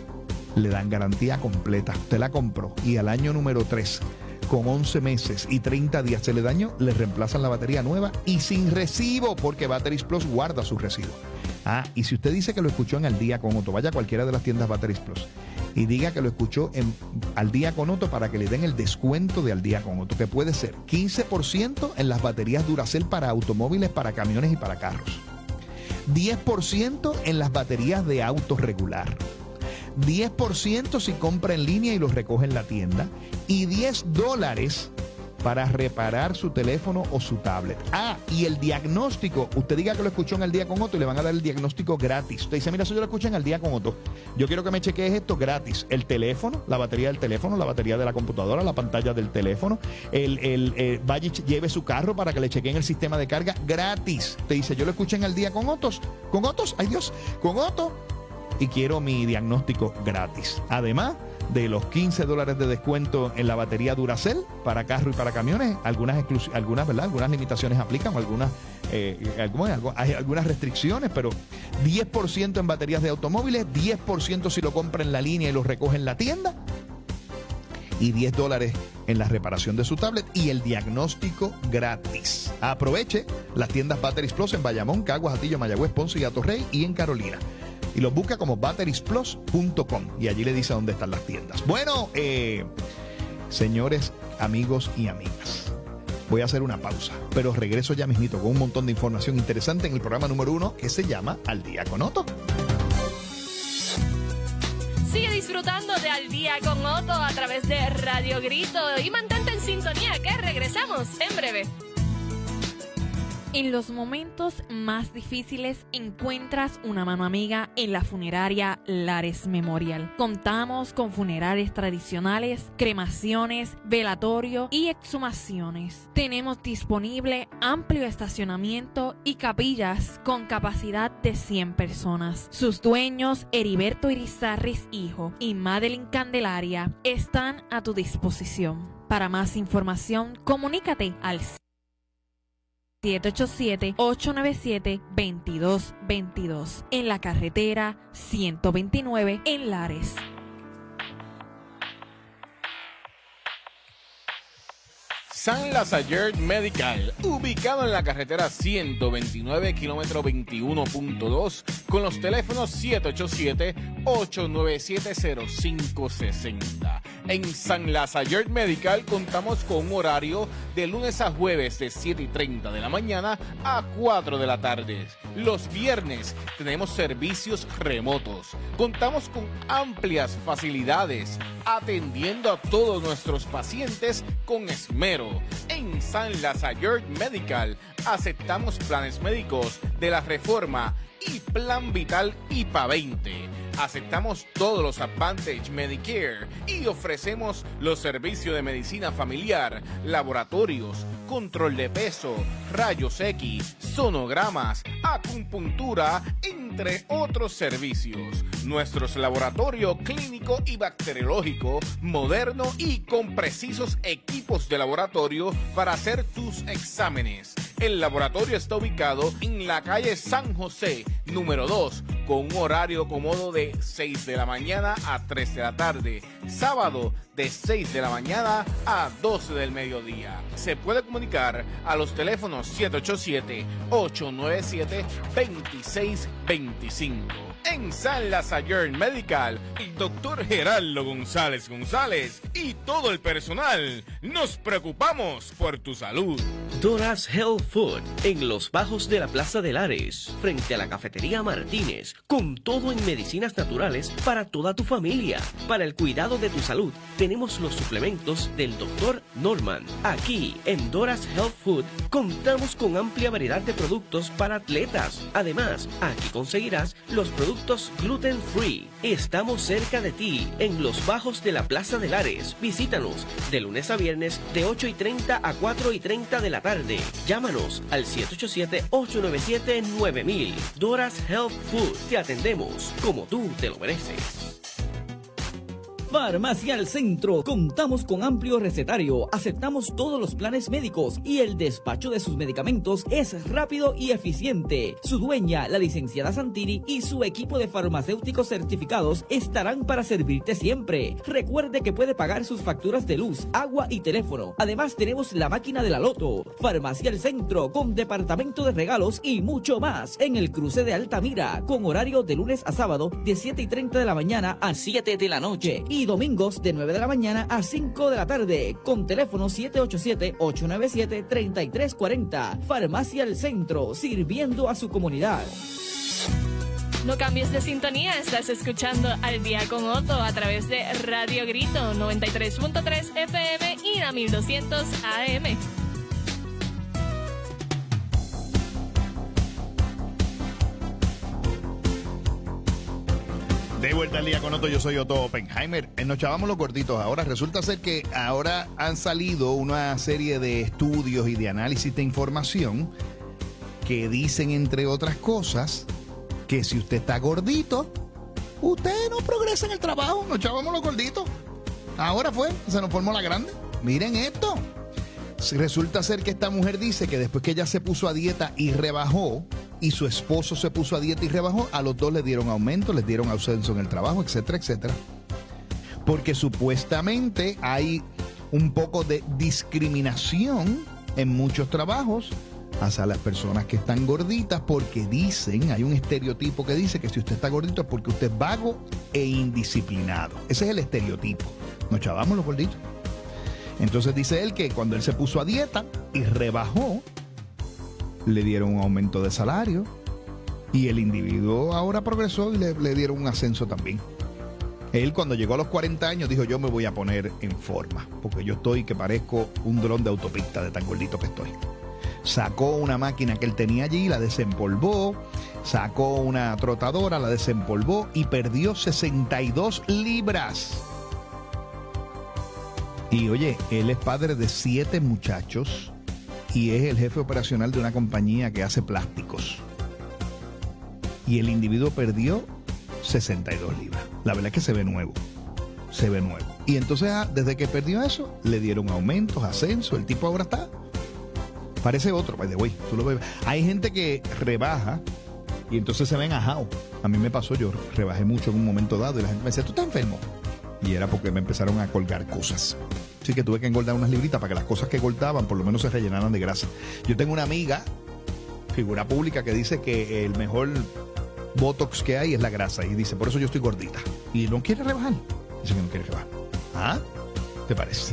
le dan garantía completa. Usted la compró y al año número 3, con 11 meses y 30 días se le dañó, le reemplazan la batería nueva y sin recibo, porque Batteries Plus guarda su recibo. Y si usted dice que lo escuchó en Al Día con Otto, vaya a cualquiera de las tiendas Batteries Plus y diga que lo escuchó en Al Día con Otto para que le den el descuento de Al Día con Otto, que puede ser 15% en las baterías Duracell para automóviles, para camiones y para carros, 10% en las baterías de auto regular, 10% si compra en línea y los recoge en la tienda, y $10 para reparar su teléfono o su tablet. Y el diagnóstico, usted diga que lo escuchó en Al Día con Otto y le van a dar el diagnóstico gratis. Usted dice, mira, eso yo lo escuché en Al Día con Otto, yo quiero que me chequees esto gratis. El teléfono, la batería del teléfono, la batería de la computadora, la pantalla del teléfono, vaya y lleve su carro para que le chequeen el sistema de carga gratis. Te dice, yo lo escuché en Al Día con Otto, con Otto, y quiero mi diagnóstico gratis. Además de los $15 de descuento en la batería Duracell para carro y para camiones, algunas limitaciones aplican, hay algunas restricciones, pero 10% en baterías de automóviles, 10% si lo compra en la línea y lo recoge en la tienda, y $10 en la reparación de su tablet y el diagnóstico gratis. Aproveche las tiendas Batteries Plus en Bayamón, Caguas, Atillo, Mayagüez, Ponce y Atorrey, y en Carolina. Y los busca como batteriesplus.com y allí le dice dónde están las tiendas. Bueno, señores, amigos y amigas, voy a hacer una pausa, pero regreso ya mismito con un montón de información interesante en el programa número 1 que se llama Al Día con Otto. Sigue disfrutando de Al Día con Otto a través de Radio Grito y mantente en sintonía, que regresamos en breve. En los momentos más difíciles encuentras una mano amiga en la funeraria Lares Memorial. Contamos con funerales tradicionales, cremaciones, velatorio y exhumaciones. Tenemos disponible amplio estacionamiento y capillas con capacidad de 100 personas. Sus dueños, Heriberto Irizarris hijo y Madeline Candelaria, están a tu disposición. Para más información, comunícate al 787-897-2222 en la carretera 129 en Lares. San Lazayer Medical, ubicado en la carretera 129, kilómetro 21.2, con los teléfonos 787-897-0560. En San Lazayer Medical contamos con un horario de lunes a jueves de 7:30 de la mañana a 4 de la tarde. Los viernes tenemos servicios remotos. Contamos con amplias facilidades, atendiendo a todos nuestros pacientes con esmero. En San Lazayer Medical aceptamos planes médicos de la Reforma y Plan Vital IPA 20. Aceptamos todos los Advantage Medicare y ofrecemos los servicios de medicina familiar, laboratorios, control de peso, rayos X, sonogramas, acupuntura, entre otros servicios. Nuestros laboratorios clínico y bacteriológico, moderno y con precisos equipos de laboratorio para hacer tus exámenes. El laboratorio está ubicado en la calle San José, número 2, con un horario cómodo de 6 de la mañana a 3 de la tarde. Sábado, de 6 de la mañana a 12 del mediodía. Se puede comunicar a los teléfonos 787-897-2625. En San Lazayer Medical, el doctor Gerardo González y todo el personal nos preocupamos por tu salud. Doras Health Food, en los bajos de la Plaza de Lares, frente a la Cafetería Martínez, con todo en medicinas naturales para toda tu familia. Para el cuidado de tu salud, tenemos los suplementos del Dr. Norman. Aquí, en Doras Health Food, contamos con amplia variedad de productos para atletas. Además, aquí conseguirás los productos gluten free. Estamos cerca de ti, en los bajos de la Plaza de Lares. Visítanos de lunes a viernes de 8:30 a 4:30 de la tarde. Llámanos al 787-897-9000. Doras Health Food. Te atendemos como tú te lo mereces. Farmacia al Centro. Contamos con amplio recetario, aceptamos todos los planes médicos y el despacho de sus medicamentos es rápido y eficiente. Su dueña, la licenciada Santini, y su equipo de farmacéuticos certificados estarán para servirte siempre. Recuerde que puede pagar sus facturas de luz, agua y teléfono. Además tenemos la máquina de la Loto. Farmacia al Centro con departamento de regalos y mucho más en el cruce de Altamira, con horario de lunes a sábado de 7:30 de la mañana a 7 de la noche y domingos de 9 de la mañana a 5 de la tarde, con teléfono 787-897-3340. Farmacia al Centro, sirviendo a su comunidad. No cambies de sintonía, estás escuchando Al Día con Otto a través de Radio Grito 93.3 FM y la 1200 AM. De vuelta al Día con Otto, yo soy Otto Oppenheimer. Nos chavamos los gorditos ahora. Resulta ser que ahora han salido una serie de estudios y de análisis de información que dicen, entre otras cosas, que si usted está gordito, usted no progresa en el trabajo. Nos chavamos los gorditos. Ahora se nos formó la grande. Miren esto. Resulta ser que esta mujer dice que después que ella se puso a dieta y rebajó, y su esposo se puso a dieta y rebajó, a los dos les dieron aumento, les dieron ascenso en el trabajo, etcétera, etcétera. Porque supuestamente hay un poco de discriminación en muchos trabajos hacia las personas que están gorditas, porque dicen, hay un estereotipo que dice que si usted está gordito es porque usted es vago e indisciplinado. Ese es el estereotipo. Nos chavamos los gorditos. Entonces dice él que cuando él se puso a dieta y rebajó, le dieron un aumento de salario y el individuo ahora progresó y le dieron un ascenso también. Él, cuando llegó a los 40 años, dijo: yo me voy a poner en forma porque yo estoy que parezco un dron de autopista de tan gordito que estoy. Sacó una máquina que él tenía allí, la desempolvó, sacó una trotadora, la desempolvó y perdió 62 libras. Y oye, él es padre de 7 muchachos y es el jefe operacional de una compañía que hace plásticos. Y el individuo perdió 62 libras. La verdad es que se ve nuevo. Se ve nuevo. Y entonces, desde que perdió eso, le dieron aumentos, ascenso. El tipo ahora parece otro, by the way. Tú lo ves. Hay gente que rebaja y entonces se ven ajados. A mí me pasó, yo rebajé mucho en un momento dado y la gente me decía: ¿tú estás enfermo? Y era porque me empezaron a colgar cosas. Así que tuve que engordar unas libritas para que las cosas que engordaban por lo menos se rellenaran de grasa. Yo tengo una amiga, figura pública, que dice que el mejor botox que hay es la grasa. Y dice: por eso yo estoy gordita. Y no quiere rebajar. Dice que no quiere rebajar. ¿Ah? ¿Te parece?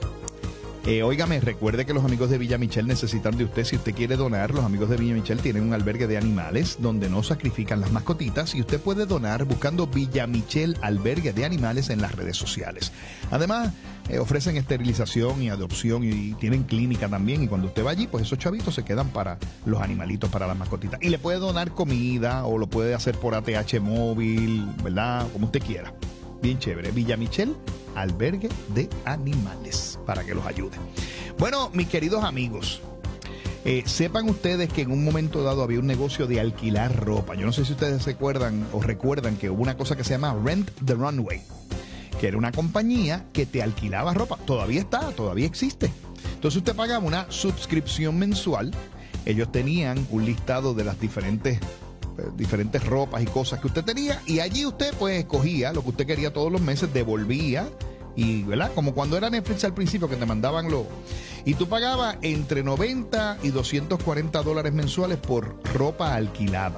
Óigame, recuerde que los amigos de Villa Michel necesitan de usted. Si usted quiere donar, los amigos de Villa Michel tienen un albergue de animales donde no sacrifican las mascotitas y usted puede donar buscando Villa Michel Albergue de Animales en las redes sociales. Además, ofrecen esterilización y adopción y tienen clínica también, y cuando usted va allí, pues esos chavitos se quedan para los animalitos, para las mascotitas. Y le puede donar comida o lo puede hacer por ATH móvil, ¿verdad? Como usted quiera. Bien chévere. Villa Michel, albergue de animales, para que los ayude. Bueno, mis queridos amigos, sepan ustedes que en un momento dado había un negocio de alquilar ropa. Yo no sé si ustedes se acuerdan o recuerdan que hubo una cosa que se llama Rent the Runway, que era una compañía que te alquilaba ropa. Todavía existe. Entonces usted pagaba una suscripción mensual. Ellos tenían un listado de las diferentes ropas y cosas que usted tenía, y allí usted pues escogía lo que usted quería todos los meses, devolvía, y ¿verdad? Como cuando era Netflix al principio, que te mandaban y tú pagabas entre $90 y $240 mensuales por ropa alquilada.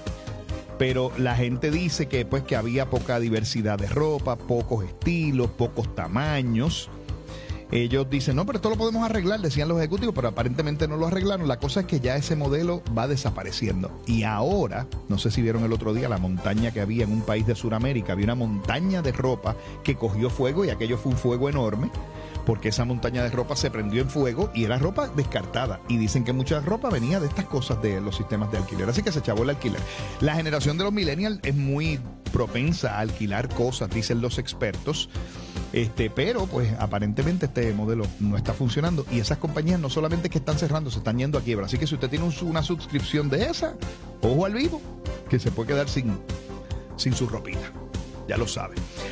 Pero la gente dice que pues que había poca diversidad de ropa, pocos estilos, pocos tamaños. Ellos dicen: no, pero esto lo podemos arreglar, decían los ejecutivos, pero aparentemente no lo arreglaron. La cosa es que ya ese modelo va desapareciendo. Y ahora, no sé si vieron el otro día la montaña que había en un país de Sudamérica, había una montaña de ropa que cogió fuego, y aquello fue un fuego enorme, porque esa montaña de ropa se prendió en fuego y era ropa descartada. Y dicen que mucha ropa venía de estas cosas de los sistemas de alquiler. Así que se chavó el alquiler. La generación de los millennials es muy propensa a alquilar cosas, dicen los expertos. Pero pues aparentemente este modelo no está funcionando, y esas compañías no solamente que están cerrando, se están yendo a quiebra. Así que si usted tiene una suscripción de esa, ojo al vivo, que se puede quedar sin su ropita. Ya lo sabe.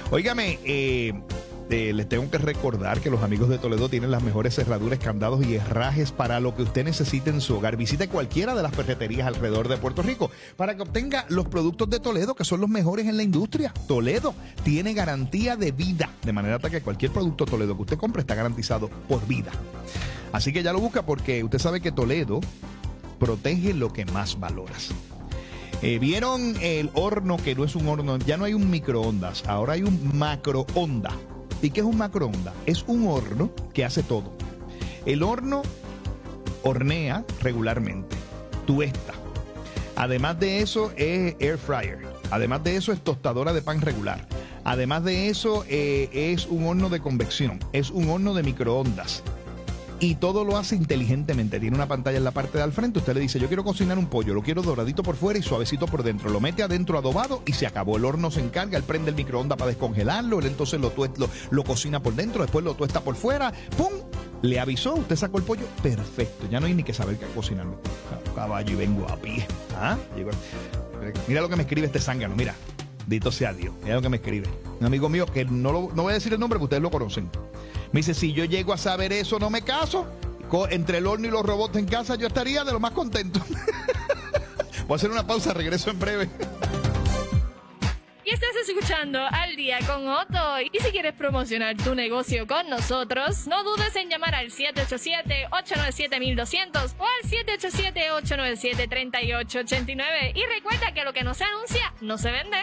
Óigame, les tengo que recordar que los amigos de Toledo tienen las mejores cerraduras, candados y herrajes para lo que usted necesite en su hogar. Visite cualquiera de las ferreterías alrededor de Puerto Rico para que obtenga los productos de Toledo, que son los mejores en la industria. Toledo tiene garantía de vida, de manera tal que cualquier producto Toledo que usted compre está garantizado por vida. Así que ya lo busca, porque usted sabe que Toledo protege lo que más valoras. ¿Vieron el horno que no es un horno? Ya no hay un microondas, ahora hay un macroondas. ¿Y qué es un macroondas? Es un horno que hace todo. El horno hornea regularmente, tuesta. Además de eso es air fryer. Además de eso es tostadora de pan regular. Además de eso es un horno de convección. Es un horno de microondas. Y todo lo hace inteligentemente. Tiene una pantalla en la parte de al frente. Usted le dice, yo quiero cocinar un pollo, lo quiero doradito por fuera y suavecito por dentro. Lo mete adentro adobado y se acabó. El horno se encarga, él prende el microondas para descongelarlo, él entonces lo cocina por dentro, después lo tuesta por fuera. ¡Pum! Le avisó, usted sacó el pollo, perfecto. Ya no hay ni que saber qué cocinarlo. Caballo, y vengo a pie. ¿Ah? Mira lo que me escribe este zángano, mira. Dito sea Dios. Mira lo que me escribe. Un amigo mío que no voy a decir el nombre porque ustedes lo conocen. Me dice, si yo llego a saber eso, no me caso. Entre el horno y los robots en casa, yo estaría de lo más contento. Voy a hacer una pausa, regreso en breve. Y estás escuchando Al Día con Otto. Y si quieres promocionar tu negocio con nosotros, no dudes en llamar al 787-897-1200 o al 787-897-3889. Y recuerda que lo que no se anuncia, no se vende.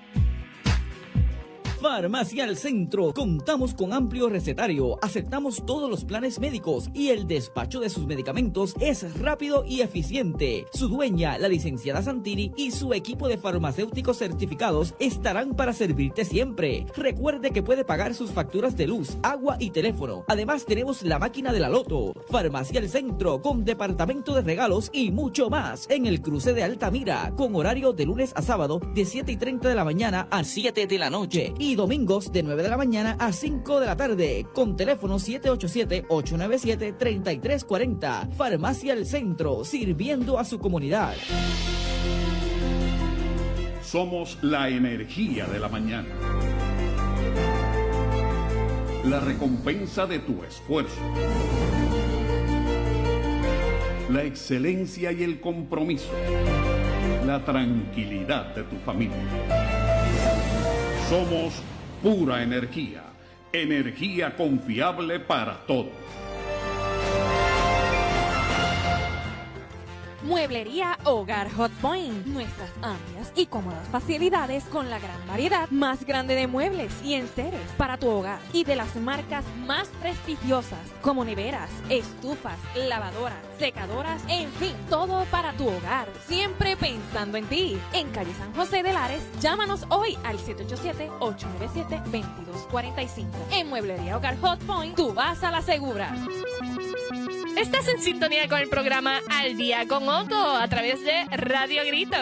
Farmacia al Centro. Contamos con amplio recetario, aceptamos todos los planes médicos y el despacho de sus medicamentos es rápido y eficiente. Su dueña, la licenciada Santini, y su equipo de farmacéuticos certificados estarán para servirte siempre. Recuerde que puede pagar sus facturas de luz, agua y teléfono. Además tenemos la máquina de la Loto. Farmacia al Centro, con departamento de regalos y mucho más. En el cruce de Altamira, con horario de lunes a sábado de 7:30 de la mañana a 7 de la noche. Y domingos de 9 de la mañana a 5 de la tarde, con teléfono 787-897-3340. Farmacia El Centro, sirviendo a su comunidad. Somos la energía de la mañana. La recompensa de tu esfuerzo. La excelencia y el compromiso. La tranquilidad de tu familia. Somos pura energía, energía confiable para todos. Mueblería Hogar Hot Point. Nuestras amplias y cómodas facilidades con la gran variedad más grande de muebles y enseres para tu hogar y de las marcas más prestigiosas como neveras, estufas, lavadoras, secadoras, en fin, todo para tu hogar. Siempre pensando en ti. En calle San José de Lares, llámanos hoy al 787-897-2245. En Mueblería Hogar Hot Point, tú vas a la segura. Estás en sintonía con el programa Al Día con Otto a través de Radio Grito.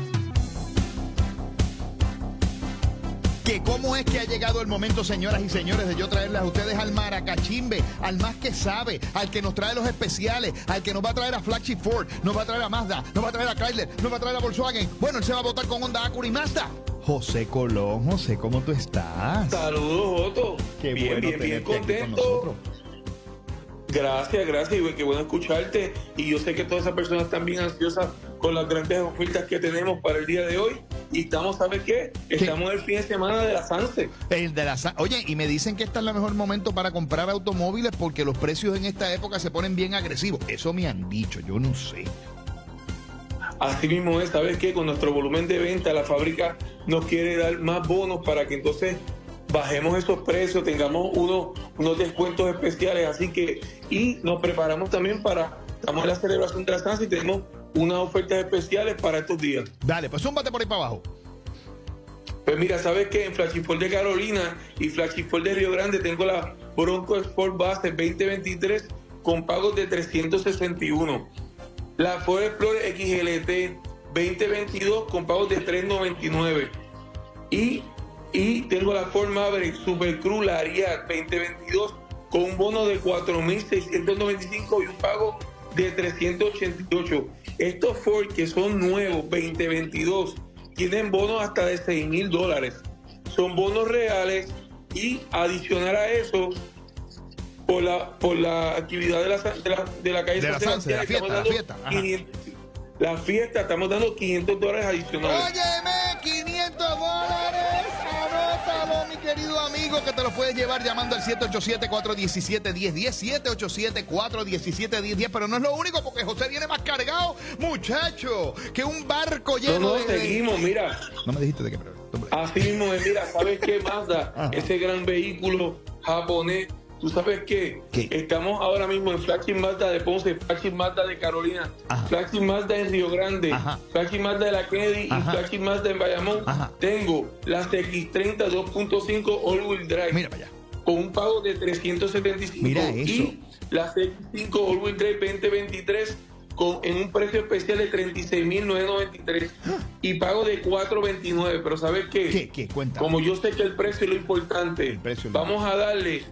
Que cómo es que ha llegado el momento, señoras y señores, de yo traerles a ustedes al Maracachimbe, al más que sabe, al que nos trae los especiales, al que nos va a traer a Flagship Ford, nos va a traer a Mazda, nos va a traer a Chrysler, nos va a traer a Volkswagen. Bueno, él se va a votar con Honda, Acura y Mazda. José Colón. José, ¿cómo tú estás? Saludos, Otto. Qué bien, bueno bien contento. Gracias, y qué bueno escucharte. Y yo sé que todas esas personas están bien ansiosas con las grandes ofertas que tenemos para el día de hoy. Y estamos, ¿sabes qué? Estamos el fin de semana de la Sanse. Oye, y me dicen que este es el mejor momento para comprar automóviles porque los precios en esta época se ponen bien agresivos. Eso me han dicho, yo no sé. Así mismo es, ¿sabes qué? Con nuestro volumen de venta, la fábrica nos quiere dar más bonos para que entonces bajemos esos precios, tengamos unos descuentos especiales, así que, y nos preparamos también estamos en la celebración de la Sanse y tenemos unas ofertas especiales para estos días. Dale, pues zúmbate por ahí para abajo. Pues mira, ¿sabes qué? En Flagship Ford de Carolina y Flagship Ford de Río Grande tengo la Bronco Sport Base 2023 con pagos de $361. La Ford Explorer XLT 2022 con pagos de $399. Y tengo la Ford Maverick Super Cruz, la Ariat 2022, con un bono de $4,695 y un pago de $388. Estos Ford que son nuevos 2022 tienen bonos hasta de $6,000. son bonos reales y adicional a eso, por la actividad de la calle de la Sanse, la fiesta. La fiesta, estamos dando $500 adicionales. ¡Óyeme! ¡$500! Anótalo, mi querido amigo, que te lo puedes llevar llamando al 787-417-1010, 787-417-1010, pero no es lo único, porque José viene más cargado, muchacho, que un barco lleno de... seguimos, mira. No me dijiste de qué, pero... Así mismo, mira, ¿sabes qué, Mazda? Ese gran vehículo japonés. ¿Tú sabes qué? Estamos ahora mismo en Flagship Mazda de Ponce, Flagship Mazda de Carolina, Flagship Mazda en Río Grande, Flagship Mazda de la Kennedy y Flagship Mazda en Bayamón. Tengo las X30 2.5 All-Wheel Drive. Mira para allá. Con un pago de 375. Mira eso. Y las X5 All-Wheel Drive 2023 en un precio especial de $36,993 y pago de $429. Pero ¿sabes qué? ¿Qué? Cuéntame. Como yo sé que el precio es lo importante, vamos a darle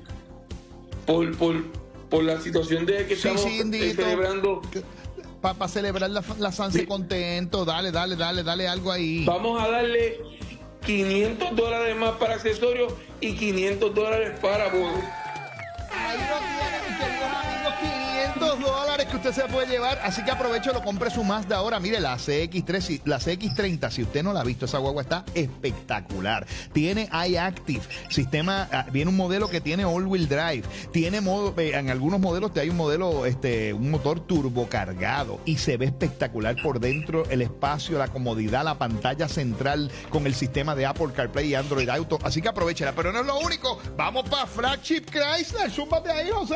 por la situación de que estamos celebrando. Para celebrar la Sanse contento, dale algo ahí. Vamos a darle $500 más para accesorios y $500 para bonos. Ahí lo tienen, mis queridos amigos, $500 que usted se puede llevar, así que aproveche, lo compre su Mazda ahora. Mire, la CX3, la CX30, si usted no la ha visto, esa guagua está espectacular. Tiene iActive, sistema, viene un modelo que tiene all-wheel drive, tiene en algunos modelos hay un modelo, un motor turbocargado y se ve espectacular por dentro, el espacio, la comodidad, la pantalla central con el sistema de Apple CarPlay y Android Auto, así que aprovechela. Pero no es lo único, vamos para Flagship Chrysler, súmate ahí, José.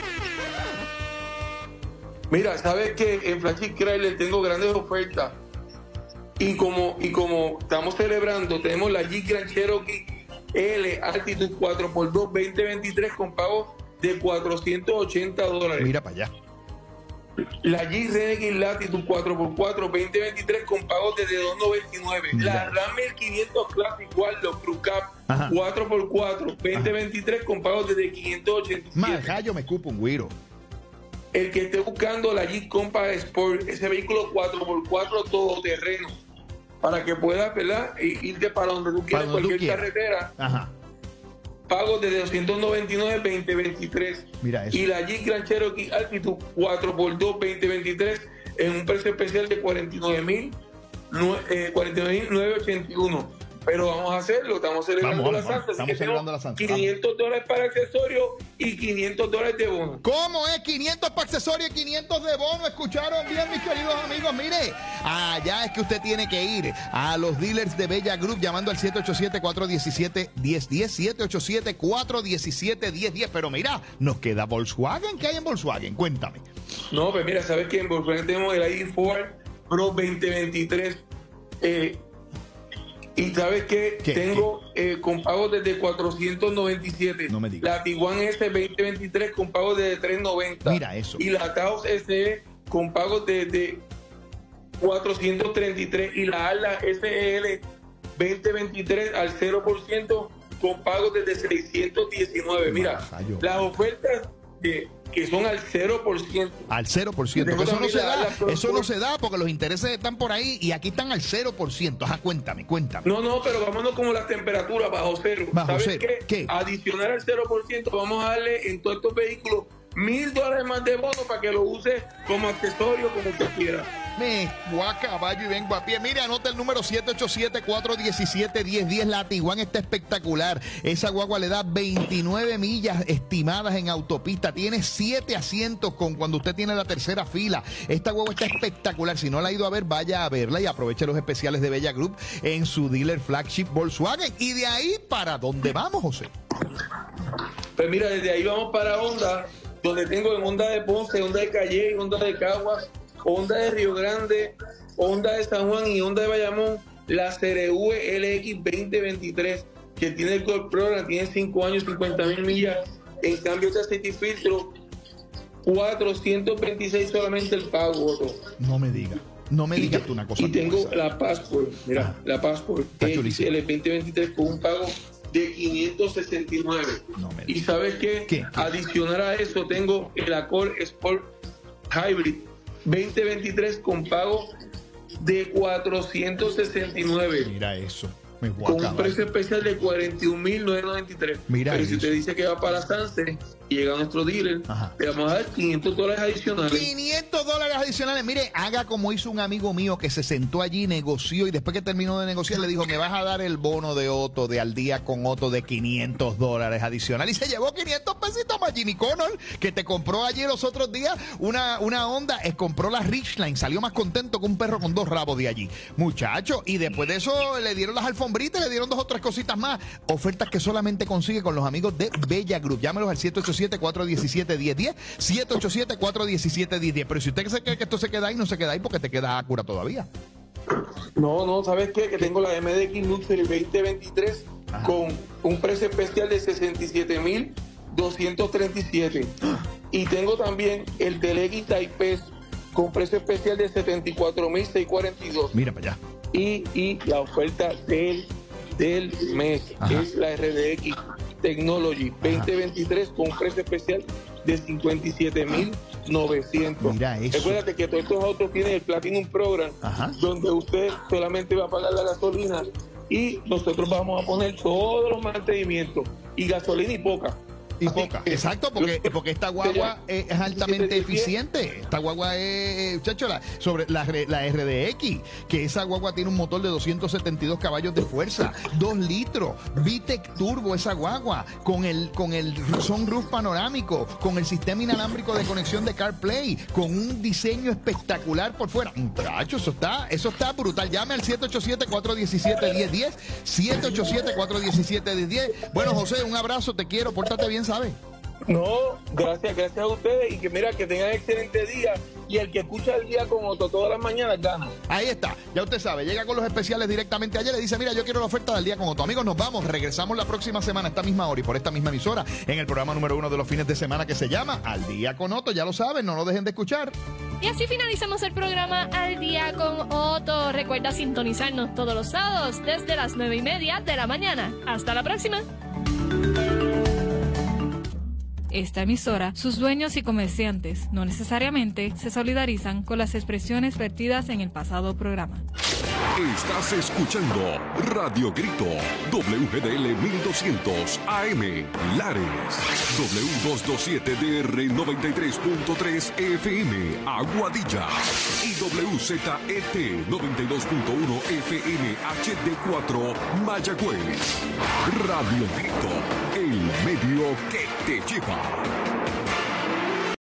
Mira, ¿sabes qué? En Flagship Chrysler tengo grandes ofertas. Y como estamos celebrando, tenemos la Jeep Grand Cherokee L Altitude 4x2 2023 con pago de $480. Mira para allá. La Jeep Renegade Latitude 4x4 2023 con pagos desde $299. La Ram 1500 Classic Warlock Crew Cab 4x4 2023 con pagos desde $587. Más gallo me escupo un güiro. El que esté buscando la Jeep Compass Sport, ese vehículo 4x4 todoterreno, para que puedas, ¿verdad?, irte para donde tú quieras, cualquier carretera. Pagos de $299 2023. Mira eso. Y la Jeep Grand Cherokee Altitude 4x2 2023 en un precio especial de $49,981. Pero vamos a hacerlo, estamos celebrando la Sanse. Estamos celebrando la Sanse. $500 para accesorios y $500 de bono. ¿Cómo es? 500 para accesorios y 500 de bono. ¿Escucharon bien, mis queridos amigos? Mire, allá es que usted tiene que ir a los dealers de Bella Group llamando al 787-417-1010, 787-417-1010. Pero mira, nos queda Volkswagen. ¿Qué hay en Volkswagen? Cuéntame. No, pues mira, ¿sabes qué? En Volkswagen tenemos el ID4 Pro 2023. Y ¿sabes qué? Tengo con pagos desde $497. No me digas. La Tiguan S 2023 con pagos desde $390. Mira eso. Y la Taos SE con pagos desde $433. Y la Atlas SEL 2023 al 0% con pagos desde $619. Mira, las ofertas que son al 0%. Al 0%. Eso no se da porque los intereses están por ahí y aquí están al 0%. Ajá, cuéntame. No, pero vámonos como las temperaturas bajo cero. ¿Sabes qué? Adicional al 0%, vamos a darle en todos estos vehículos $1,000 más de bono para que lo use como accesorio, como usted quiera. Me voy a caballo y vengo a pie. Mire, anota el número 787-417-1010. La Tiguan está espectacular. Esa guagua le da 29 millas estimadas en autopista. Tiene 7 asientos con cuando usted tiene la tercera fila. Esta guagua está espectacular. Si no la ha ido a ver, vaya a verla y aproveche los especiales de Bella Group en su dealer flagship Volkswagen. Y de ahí, ¿para dónde vamos, José? Pues mira, desde ahí vamos para Honda, donde tengo en Honda de Ponce, Honda de Calle, Honda de Caguas, Honda de Río Grande, Honda de San Juan y Honda de Bayamón, la CRV LX 2023, que tiene el Gold Pro, tiene 5 años, 50,000 millas, en cambio de aceite y filtro, 426 solamente el pago, Otto. No me digas tú una cosa. Y tengo la Passport, mira, la Passport el 2023 con un pago de 569. Y ¿sabes qué? Adicional a eso tengo el Accord Sport Hybrid 2023 con pago de 469. Mira eso. con un precio especial de $41,993. Mira, pero si usted dice que va para Sanse y llega a nuestro dealer, le vamos a dar $500 adicionales. $500 adicionales. Mire, haga como hizo un amigo mío que se sentó allí, negoció y después que terminó de negociar le dijo, me vas a dar el bono de Otto, de Al Día con Otto, de $500 adicionales. Y se llevó 500 pesitos más. Jimmy Connor, que te compró ayer los otros días una Honda, compró la Ridgeline, salió más contento que un perro con 2 rabos de allí. Muchacho, y después de eso le dieron las alfombritas, le dieron 2 o 3 cositas más. Ofertas que solamente consigue con los amigos de Bella Group. Llámelos al 787-417-1010, 787-417-1010. Pero si usted cree que esto se queda ahí, no se queda ahí porque te queda Acura todavía. No, ¿sabes qué? Que tengo la MDX Luxury 2023 con un precio especial de $67,237. Y tengo también el Delegui Type-S con precio especial de $74,642. Mira para allá. Y la oferta del mes es la RDX Technology 2023 con un precio especial de $57,900. Mira eso. Recuérdate que todos estos autos tienen el Platinum Program, donde usted solamente va a pagar la gasolina y nosotros vamos a poner todos los mantenimientos y gasolina y poca. Exacto, porque esta guagua es altamente eficiente. Esta guagua es, muchacho, sobre la RDX, que esa guagua tiene un motor de 272 caballos de fuerza, 2 litros, VTEC Turbo esa guagua, con el sunroof panorámico, con el sistema inalámbrico de conexión de CarPlay, con un diseño espectacular por fuera. Muchacho, eso está brutal. Llame al 787-417-1010, 787-417-1010. Bueno, José, un abrazo, te quiero, pórtate bien, ¿sabes? No, gracias a ustedes y que mira, que tengan excelente día y el que escucha El Día con Otto todas las mañanas gana. Ahí está, ya usted sabe, llega con los especiales directamente ayer, le dice, mira, yo quiero la oferta del Día con Otto. Amigos, nos vamos, regresamos la próxima semana a esta misma hora y por esta misma emisora en el programa número 1 de los fines de semana que se llama Al Día con Otto, ya lo saben, no lo dejen de escuchar. Y así finalizamos el programa Al Día con Otto. Recuerda sintonizarnos todos los sábados desde las 9:30 de la mañana. Hasta la próxima. Esta emisora, sus dueños y comerciantes no necesariamente se solidarizan con las expresiones vertidas en el pasado programa. Estás escuchando Radio Grito, WGDL 1200 AM, Lares, W227DR 93.3 FM, Aguadilla, y WZET 92.1 FM HD4, Mayagüez. Radio Grito, el medio que te lleva.